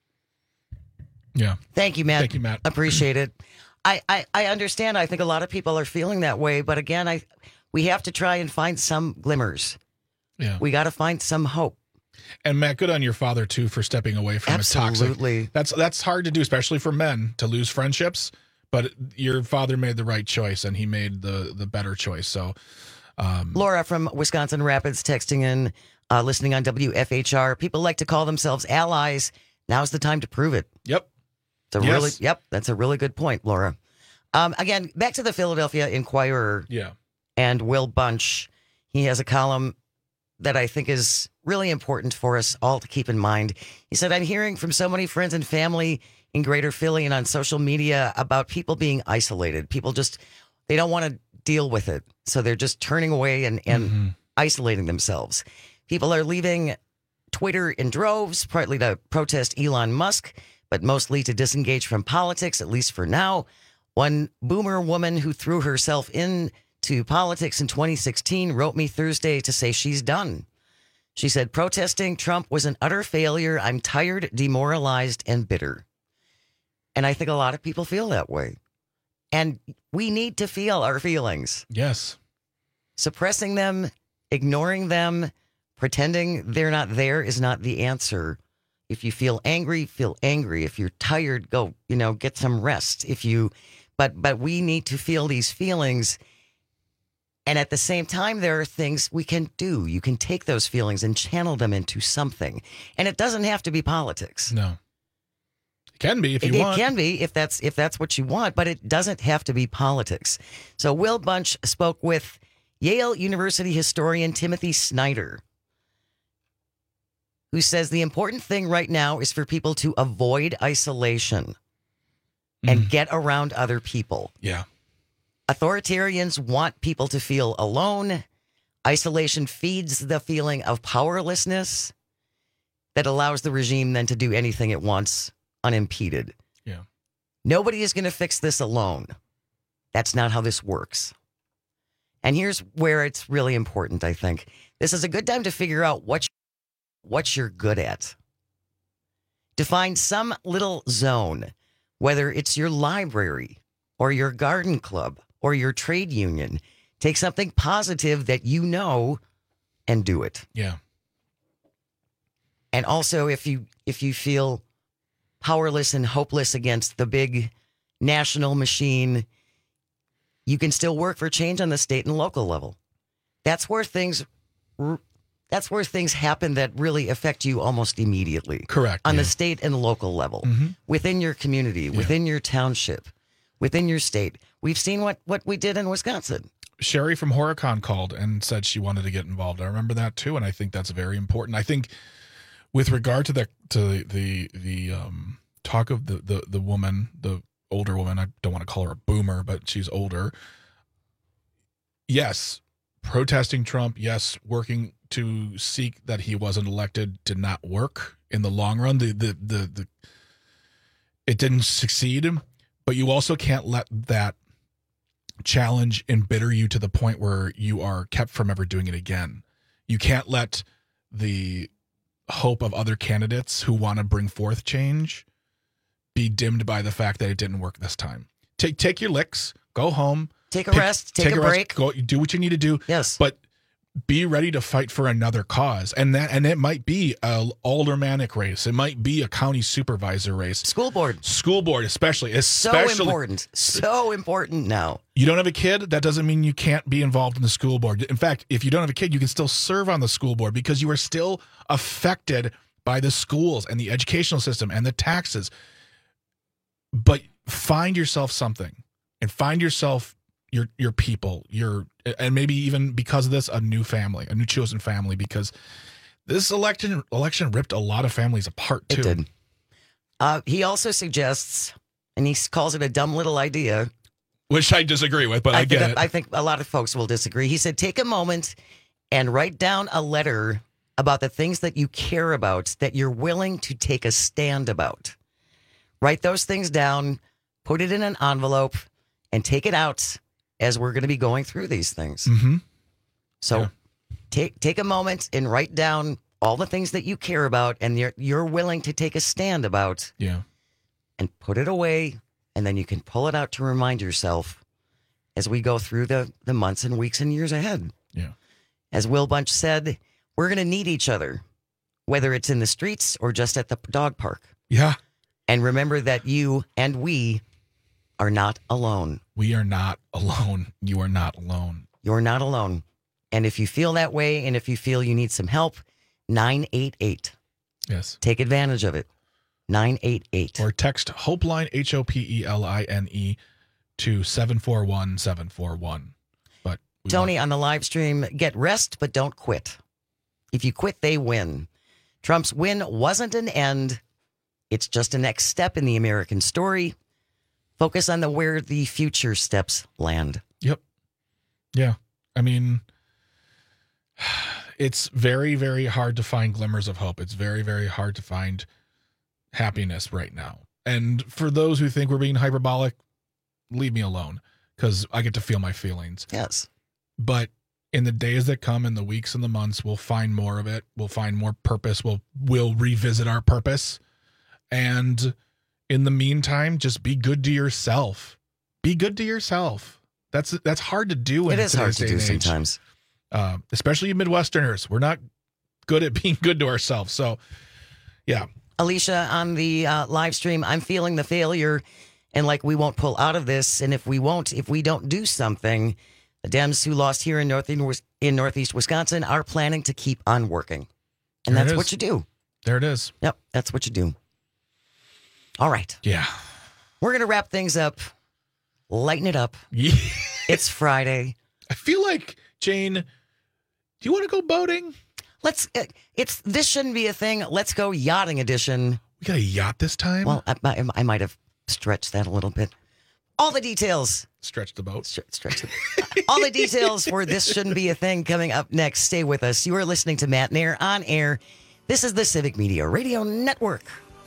Yeah. Thank you, Matt. Thank you, Matt. Appreciate it. I, I, I understand. I think a lot of people are feeling that way. But again, I we have to try and find some glimmers. Yeah. We got to find some hope. And Matt, good on your father, too, for stepping away from Absolutely. a toxic. That's, that's hard to do, especially for men, to lose friendships. But your father made the right choice, and he made the, the better choice. So, um, Laura from Wisconsin Rapids texting in, uh, listening on W F H R. People like to call themselves allies. Now's the time to prove it. Yep. It's a yes. really, yep, that's a really good point, Laura. Um, again, back to the Philadelphia Inquirer. Yeah. And Will Bunch. He has a column that I think is really important for us all to keep in mind. He said, I'm hearing from so many friends and family in Greater Philly and on social media about people being isolated. People just, They don't want to deal with it. So they're just turning away and, and Mm-hmm. isolating themselves. People are leaving Twitter in droves, partly to protest Elon Musk, but mostly to disengage from politics, at least for now. One boomer woman who threw herself into politics in twenty sixteen wrote me Thursday to say she's done. She said, protesting Trump was an utter failure. I'm tired, demoralized, and bitter. And I think a lot of people feel that way. And we need to feel our feelings. Yes. Suppressing them, ignoring them, pretending they're not there is not the answer. If you feel angry, feel angry. If you're tired, go, you know, get some rest. If you, but, but we need to feel these feelings. And at the same time, there are things we can do. You can take those feelings and channel them into something. And it doesn't have to be politics. No. It can be if you it, want. It can be if that's if that's what you want, but it doesn't have to be politics. So Will Bunch spoke with Yale University historian Timothy Snyder, who says the important thing right now is for people to avoid isolation and get around other people. Yeah. Authoritarians want people to feel alone. Isolation feeds the feeling of powerlessness that allows the regime then to do anything it wants unimpeded. Yeah. Nobody is going to fix this alone. That's not how this works. And here's where it's really important, I think. This is a good time to figure out what, what you're good at. Define some little zone, whether it's your library or your garden club or your trade union. Take something positive that you know and do it. Yeah. And also, if you if you feel powerless and hopeless against the big national machine, you can still work for change on the state and local level. That's where things that's where things happen that really affect you almost immediately. Correct. On yeah. the state and local level, mm-hmm. within your community, yeah. within your township, within your state. We've seen what, what we did in Wisconsin. Sherry from Horicon called and said she wanted to get involved. I remember that too, and I think that's very important. I think with regard to the to the the um, talk of the, the the woman, the older woman, I don't want to call her a boomer, but she's older. Yes, protesting Trump, yes, working to seek that he wasn't elected did not work in the long run. The the the, the it didn't succeed, but you also can't let that challenge embitter you to the point where you are kept from ever doing it again. You can't let the hope of other candidates who want to bring forth change be dimmed by the fact that it didn't work this time. Take take your licks, go home, take a pick, rest, take, take a, a break, rest, go do what you need to do. Yes, but be ready to fight for another cause, and that and it might be a aldermanic race, it might be a county supervisor race, school board, school board, especially, especially so important, so important now. You don't have a kid, that doesn't mean you can't be involved in the school board. In fact, if you don't have a kid, you can still serve on the school board because you are still affected by the schools and the educational system and the taxes. But find yourself something, and find yourself your your people, your and maybe even because of this, a new family, a new chosen family, because this election election ripped a lot of families apart too. It did. Uh, he also suggests, and he calls it a dumb little idea, which I disagree with, but I, I get think, it. I think a lot of folks will disagree. He said, take a moment and write down a letter about the things that you care about, that you're willing to take a stand about. Write those things down, put it in an envelope, and take it out as we're going to be going through these things. Mm-hmm. So yeah. take take a moment and write down all the things that you care about and you're, you're willing to take a stand about. Yeah. And put it away, and then you can pull it out to remind yourself as we go through the, the months and weeks and years ahead. Yeah. As Will Bunch said, we're going to need each other, whether it's in the streets or just at the dog park. Yeah. And remember that you and we are not alone. We are not alone. You are not alone. You're not alone. And if you feel that way, and if you feel you need some help, nine eight eight. Yes. Take advantage of it. nine eight eight. Or text HOPELINE, H O P E L I N E, to seven four one seven four one. But Tony, want- on the live stream, get rest, but don't quit. If you quit, they win. Trump's win wasn't an end. It's just a next step in the American story. Focus on the where the future steps land. Yeah. Yeah. I mean, it's very, very hard to find glimmers of hope. It's very, very hard to find happiness right now. And for those who think we're being hyperbolic, leave me alone, because I get to feel my feelings. Yes. But in the days that come, in the weeks and the months, we'll find more of it. We'll find more purpose. We'll we'll revisit our purpose. And in the meantime, just be good to yourself. Be good to yourself. That's that's hard to do. In it is hard to do sometimes. Uh, especially you Midwesterners. We're not good at being good to ourselves. So, yeah. Alicia, on the uh, live stream, I'm feeling the failure and like we won't pull out of this. And if we won't, if we don't do something, the Dems who lost here in, North, in Northeast Wisconsin are planning to keep on working. And There it that's is. what you do. There it is. Yep, that's what you do. All right. Yeah. We're going to wrap things up. Lighten it up. Yeah. It's Friday. I feel like, Jane, do you want to go boating? Let's, uh, it's, this shouldn't be a thing. Let's go yachting edition. We got a yacht this time? Well, I, I, I might have stretched that a little bit. All the details. Stretch the boat. Stretch, stretch the, all the details for This Shouldn't Be a Thing coming up next. Stay with us. You are listening to Matt Nair on air. This is the Civic Media Radio Network.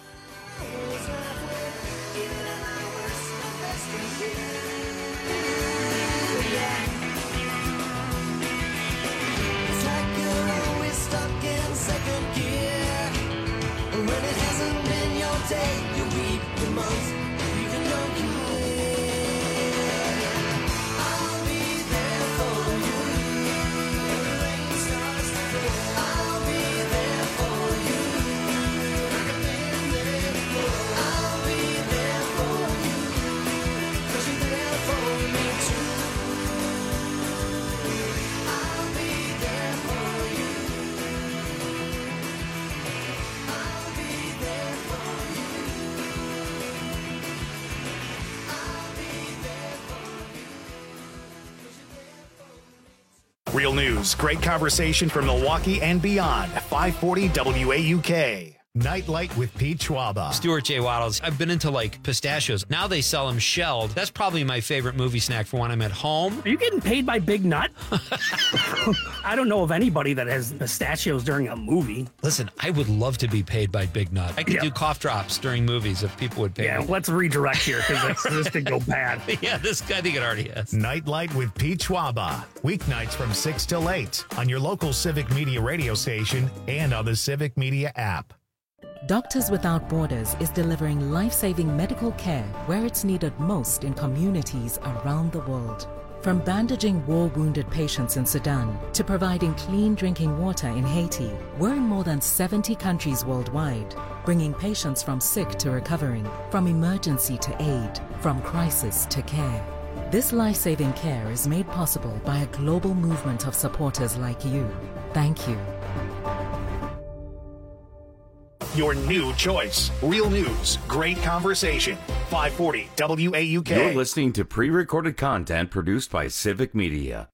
Real news, great conversation from Milwaukee and beyond. five forty W A U K. Nightlight with Pete Schwaba. Stuart J. Waddles. I've been into like pistachios. Now they sell them shelled. That's probably my favorite movie snack for when I'm at home. Are you getting paid by Big Nut? I don't know of anybody that has pistachios during a movie. Listen, I would love to be paid by Big Nut. I could Yeah. do cough drops during movies if people would pay Yeah, me. let's redirect here because this could go bad. Yeah, this guy, I think it already has. Nightlight with Pete Schwaba. Weeknights from six till eight on your local Civic Media radio station and on the Civic Media app. Doctors Without Borders is delivering life-saving medical care where it's needed most in communities around the world. From bandaging war-wounded patients in Sudan to providing clean drinking water in Haiti, we're in more than seventy countries worldwide, bringing patients from sick to recovering, from emergency to aid, from crisis to care. This life-saving care is made possible by a global movement of supporters like you. Thank you. Your new choice. Real news, great conversation. five forty W A U K. You're listening to pre-recorded content produced by Civic Media.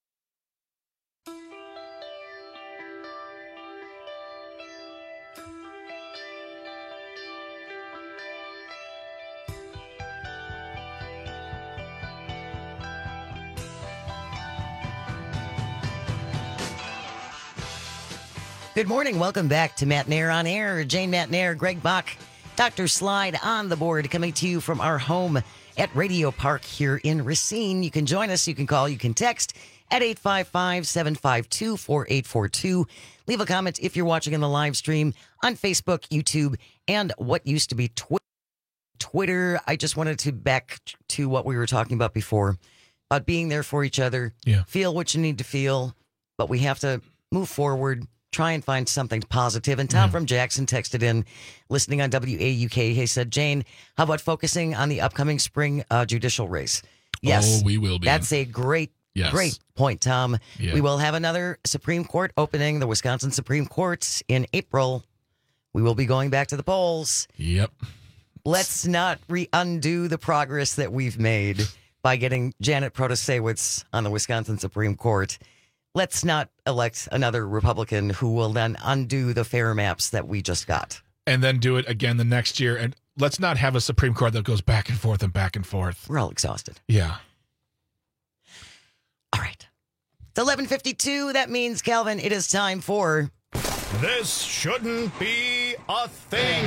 Good morning. Welcome back to Matt Nair on air. Jane Matt Nair, Greg Bach, Doctor Slide on the board, coming to you from our home at Radio Park here in Racine. You can join us. You can call. You can text at eight five five, seven five two, four eight four two. Leave a comment if you're watching in the live stream on Facebook, YouTube, and what used to be Twi- Twitter. I just wanted to back to what we were talking about before, about being there for each other. Yeah. Feel what you need to feel, but we have to move forward. Try and find something positive. And Tom from Jackson texted in, listening on W A U K. He said, Jane, how about focusing on the upcoming spring uh, judicial race? Yes. Oh, we will be. That's a great, Yes. great point, Tom. Yeah. We will have another Supreme Court opening, the Wisconsin Supreme Court, in April. We will be going back to the polls. Yep. Let's not re- undo the progress that we've made by getting Janet Protasewicz on the Wisconsin Supreme Court. Let's not elect another Republican who will then undo the fair maps that we just got. And then do it again the next year. And let's not have a Supreme Court that goes back and forth and back and forth. We're all exhausted. Yeah. All right. It's eleven fifty-two. That means, Calvin, it is time for... This shouldn't be a thing.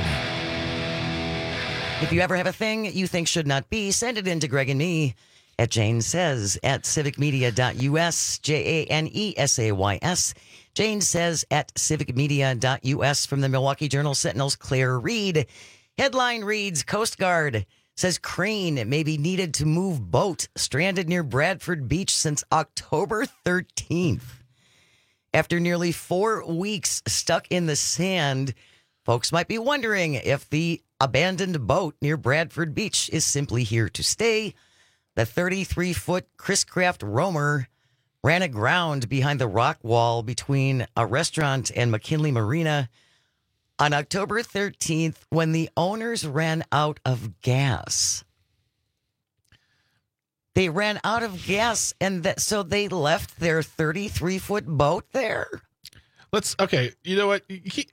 If you ever have a thing you think should not be, send it in to Greg and me at Jane Says at civic media dot U S, J A N E S A Y S. Jane Says at civic media dot U S. From the Milwaukee Journal Sentinel's Claire Reed. Headline reads, Coast Guard says crane may be needed to move boat stranded near Bradford Beach since October thirteenth. After nearly four weeks stuck in the sand, folks might be wondering if the abandoned boat near Bradford Beach is simply here to stay. The thirty-three-foot Chris Craft Roamer ran aground behind the rock wall between a restaurant and McKinley Marina on October thirteenth when the owners ran out of gas. They ran out of gas, and that, so they left their thirty-three-foot boat there. Let's okay. You know what? He,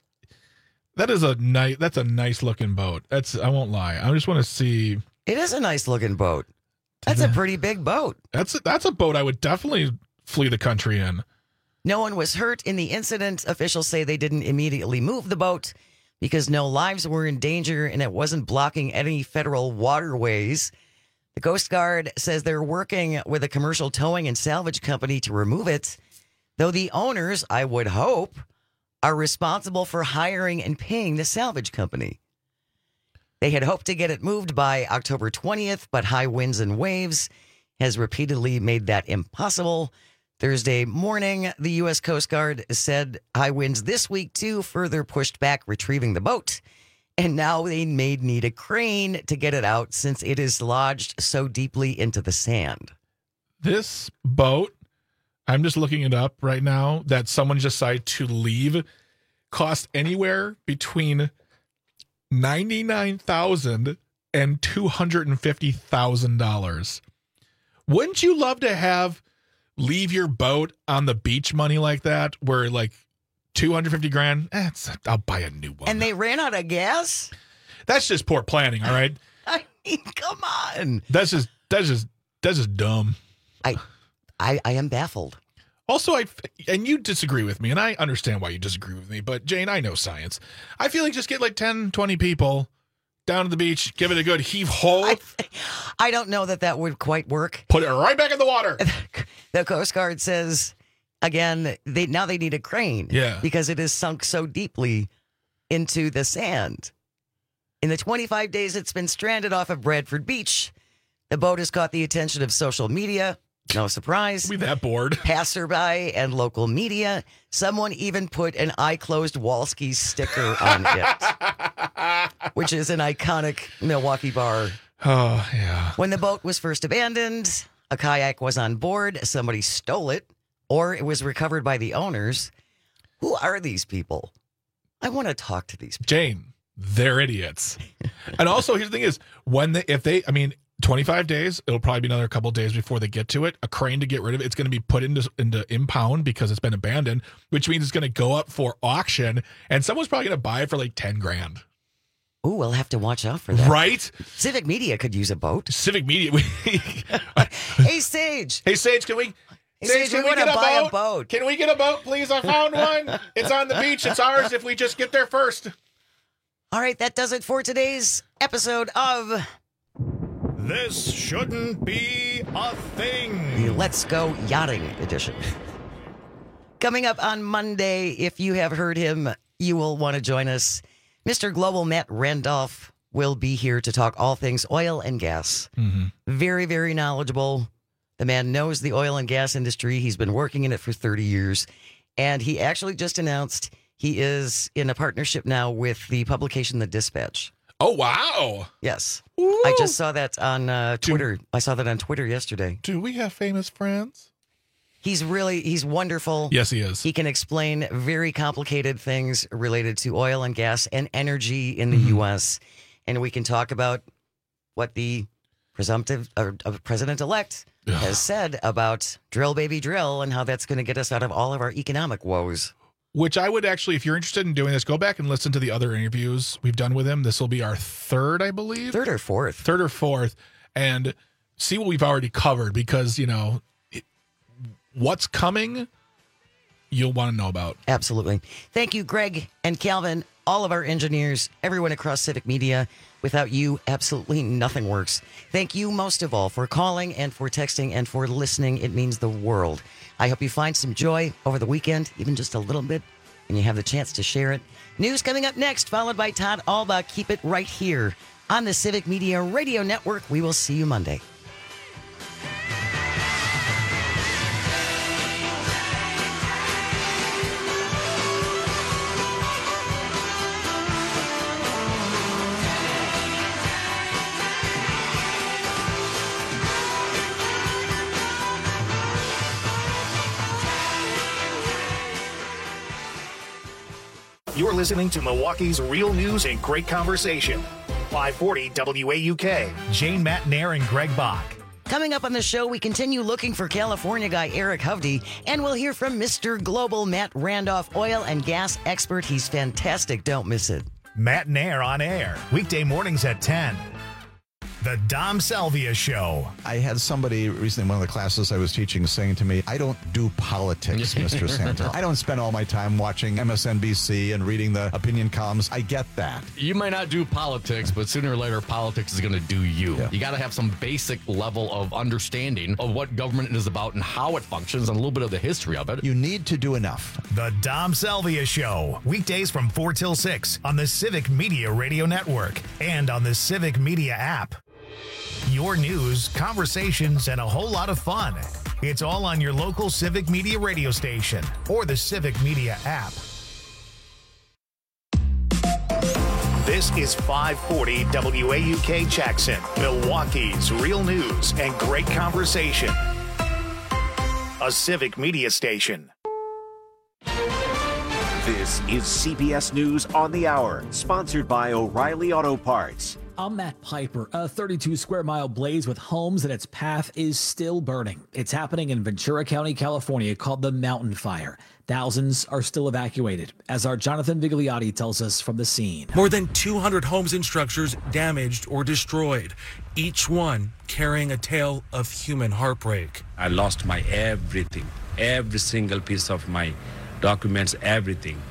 that is a nice. That's a nice looking boat. That's. I won't lie. I just want to see. It is a nice looking boat. That's a pretty big boat. That's a, that's a boat I would definitely flee the country in. No one was hurt in the incident. Officials say they didn't immediately move the boat because no lives were in danger and it wasn't blocking any federal waterways. The Coast Guard says they're working with a commercial towing and salvage company to remove it, though the owners, I would hope, are responsible for hiring and paying the salvage company. They had hoped to get it moved by October twentieth, but high winds and waves has repeatedly made that impossible. Thursday morning, the U S Coast Guard said high winds this week, too, further pushed back retrieving the boat. And now they may need a crane to get it out since it is lodged so deeply into the sand. This boat, I'm just looking it up right now, that someone decided to leave, cost anywhere between ninety-nine thousand dollars and two hundred fifty thousand dollars. Wouldn't you love to have leave your boat on the beach money like that, where like two hundred fifty grand, eh, it's, I'll buy a new one. And they ran out of gas? That's just poor planning, all right? I mean, come on. That's just that's just that's just dumb. I I I am baffled. Also, I and you disagree with me, and I understand why you disagree with me, but Jane, I know science. I feel like just get like ten, twenty people down to the beach, give it a good heave-ho. I, I don't know that that would quite work. Put it right back in the water. The Coast Guard says, again, they now they need a crane. Yeah. Because it is sunk so deeply into the sand. In the twenty-five days it's been stranded off of Bradford Beach, the boat has caught the attention of social media. No surprise. We that bored. Passerby and local media. Someone even put an I Closed Walski sticker on it, which is an iconic Milwaukee bar. Oh, yeah. When the boat was first abandoned, a kayak was on board. Somebody stole it, or it was recovered by the owners. Who are these people? I want to talk to these people. Jane, they're idiots. And also, here's the thing is, when they, if they, I mean, twenty-five days, it'll probably be another couple days before they get to it. A crane to get rid of it. It's going to be put into into impound because it's been abandoned, which means it's going to go up for auction, and someone's probably going to buy it for like ten grand. Ooh, we'll have to watch out for that. Right? Civic Media could use a boat. Civic Media. Hey, Sage. Hey, Sage, can we... Hey, Sage, Sage, can we we want get to a buy boat? a boat. Can we get a boat, please? I found one. It's on the beach. It's ours if we just get there first. All right, that does it for today's episode of... This shouldn't be a thing. The Let's Go Yachting Edition. Coming up on Monday, if you have heard him, you will want to join us. Mister Global Matt Randolph will be here to talk all things oil and gas. Mm-hmm. Very, very knowledgeable. The man knows the oil and gas industry. He's been working in it for thirty years. And he actually just announced he is in a partnership now with the publication The Dispatch. Oh, wow. Yes. Ooh. I just saw that on uh, Twitter. Do, I saw that on Twitter yesterday. Do we have famous friends? He's really, he's wonderful. Yes, he is. He can explain very complicated things related to oil and gas and energy in the Mm-hmm. U S. And we can talk about what the presumptive uh, uh, president-elect has said about drill, baby, drill, and how that's going to get us out of all of our economic woes. Which I would actually, if you're interested in doing this, go back and listen to the other interviews we've done with him. This will be our third, I believe. Third or fourth. Third or fourth. And see what we've already covered because, you know, it, what's coming, you'll want to know about. Absolutely. Thank you, Greg and Calvin, all of our engineers, everyone across Civic Media. Without you, absolutely nothing works. Thank you most of all for calling and for texting and for listening. It means the world. I hope you find some joy over the weekend, even just a little bit, and you have the chance to share it. News coming up next, followed by Todd Alba. Keep it right here on the Civic Media Radio Network. We will see you Monday. You're listening to Milwaukee's Real News and Great Conversation. five forty W A U K. Jane Matnair and Greg Bach. Coming up on the show, we continue looking for California guy Eric Hovde, and we'll hear from Mister Global Matt Randolph, oil and gas expert. He's fantastic. Don't miss it. Matt Nair on air, weekday mornings at ten. The Dom Salvia Show. I had somebody recently in one of the classes I was teaching saying to me, I don't do politics, Mister Santa. I don't spend all my time watching M S N B C and reading the opinion columns. I get that. You might not do politics, but sooner or later, politics is going to do you. Yeah. You got to have some basic level of understanding of what government is about and how it functions and a little bit of the history of it. You need to do enough. The Dom Salvia Show. Weekdays from four till six on the Civic Media Radio Network and on the Civic Media app. Your news, conversations, and a whole lot of fun. It's all on your local Civic Media radio station or the Civic Media app. This is five forty W A U K Jackson, Milwaukee's Real News and Great Conversation. A Civic Media station. This is C B S News on the Hour, sponsored by O'Reilly Auto Parts. I'm Matt Piper. A thirty-two square mile blaze with homes in its path is still burning. It's happening in Ventura County, California, called the Mountain Fire. Thousands are still evacuated, as our Jonathan Vigliotti tells us from the scene. More than two hundred homes and structures damaged or destroyed, each one carrying a tale of human heartbreak. I lost my everything, every single piece of my documents, everything.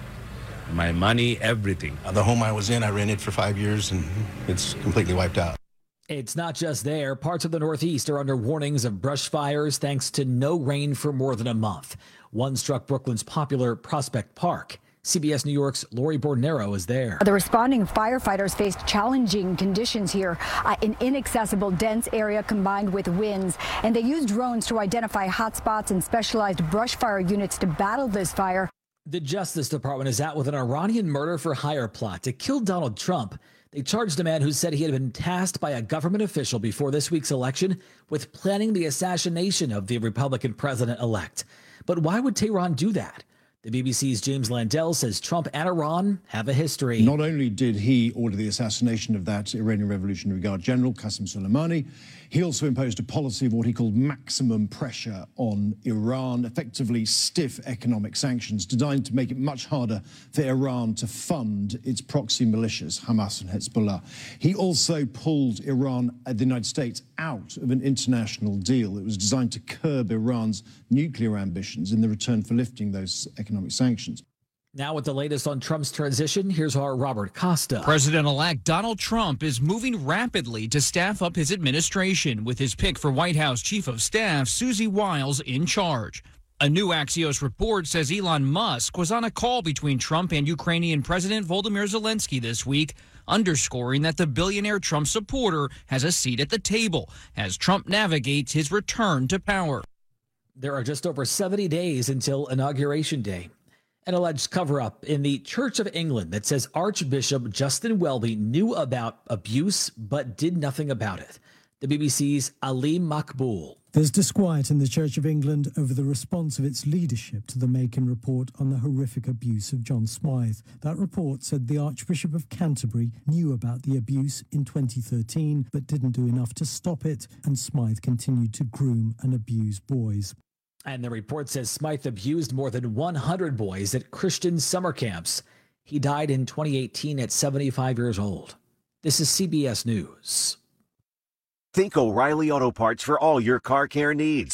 My money, everything. The home I was in, I rented for five years, and it's completely wiped out. It's not just there. Parts of the Northeast are under warnings of brush fires thanks to no rain for more than a month. One struck Brooklyn's popular Prospect Park. C B S New York's Lori Bornero is there. The responding firefighters faced challenging conditions here, uh, an inaccessible, dense area combined with winds, and they used drones to identify hotspots and specialized brush fire units to battle this fire. The Justice Department is out with an Iranian murder for hire plot to kill Donald Trump. They charged a man who said he had been tasked by a government official before this week's election with planning the assassination of the Republican president-elect. But why would Tehran do that? The B B C's James Landell says Trump and Iran have a history. Not only did he order the assassination of that Iranian Revolutionary Guard general, Qasem Soleimani, he also imposed a policy of what he called maximum pressure on Iran, effectively stiff economic sanctions designed to make it much harder for Iran to fund its proxy militias, Hamas and Hezbollah. He also pulled Iran, uh, the United States, out of an international deal that was designed to curb Iran's nuclear ambitions in the return for lifting those economic sanctions. Now with the latest on Trump's transition, here's our Robert Costa. President-elect Donald Trump is moving rapidly to staff up his administration with his pick for White House Chief of Staff Susie Wiles in charge. A new Axios report says Elon Musk was on a call between Trump and Ukrainian President Volodymyr Zelensky this week, underscoring that the billionaire Trump supporter has a seat at the table as Trump navigates his return to power. There are just over seventy days until Inauguration Day. An alleged cover-up in the Church of England that says Archbishop Justin Welby knew about abuse but did nothing about it. The B B C's Ali Makboul. There's disquiet in the Church of England over the response of its leadership to the Macon report on the horrific abuse of John Smythe. That report said the Archbishop of Canterbury knew about the abuse in twenty thirteen but didn't do enough to stop it, and Smythe continued to groom and abuse boys. And the report says Smythe abused more than one hundred boys at Christian summer camps. He died in twenty eighteen at seventy-five years old. This is C B S News. Think O'Reilly Auto Parts for all your car care needs.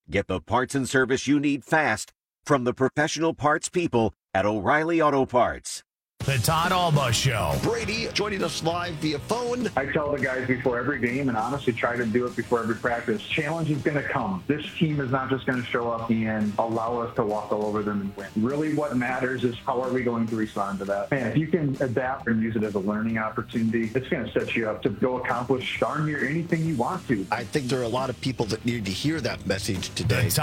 Get the parts and service you need fast from the professional parts people at O'Reilly Auto Parts. The Todd Alba Show. Brady joining us live via phone. I tell the guys before every game, and honestly try to do it before every practice, challenge is going to come. This team is not just going to show up and allow us to walk all over them and win. Really what matters is how are we going to respond to that. And if you can adapt and use it as a learning opportunity, it's going to set you up to go accomplish darn near anything you want to. I think there are a lot of people that need to hear that message today.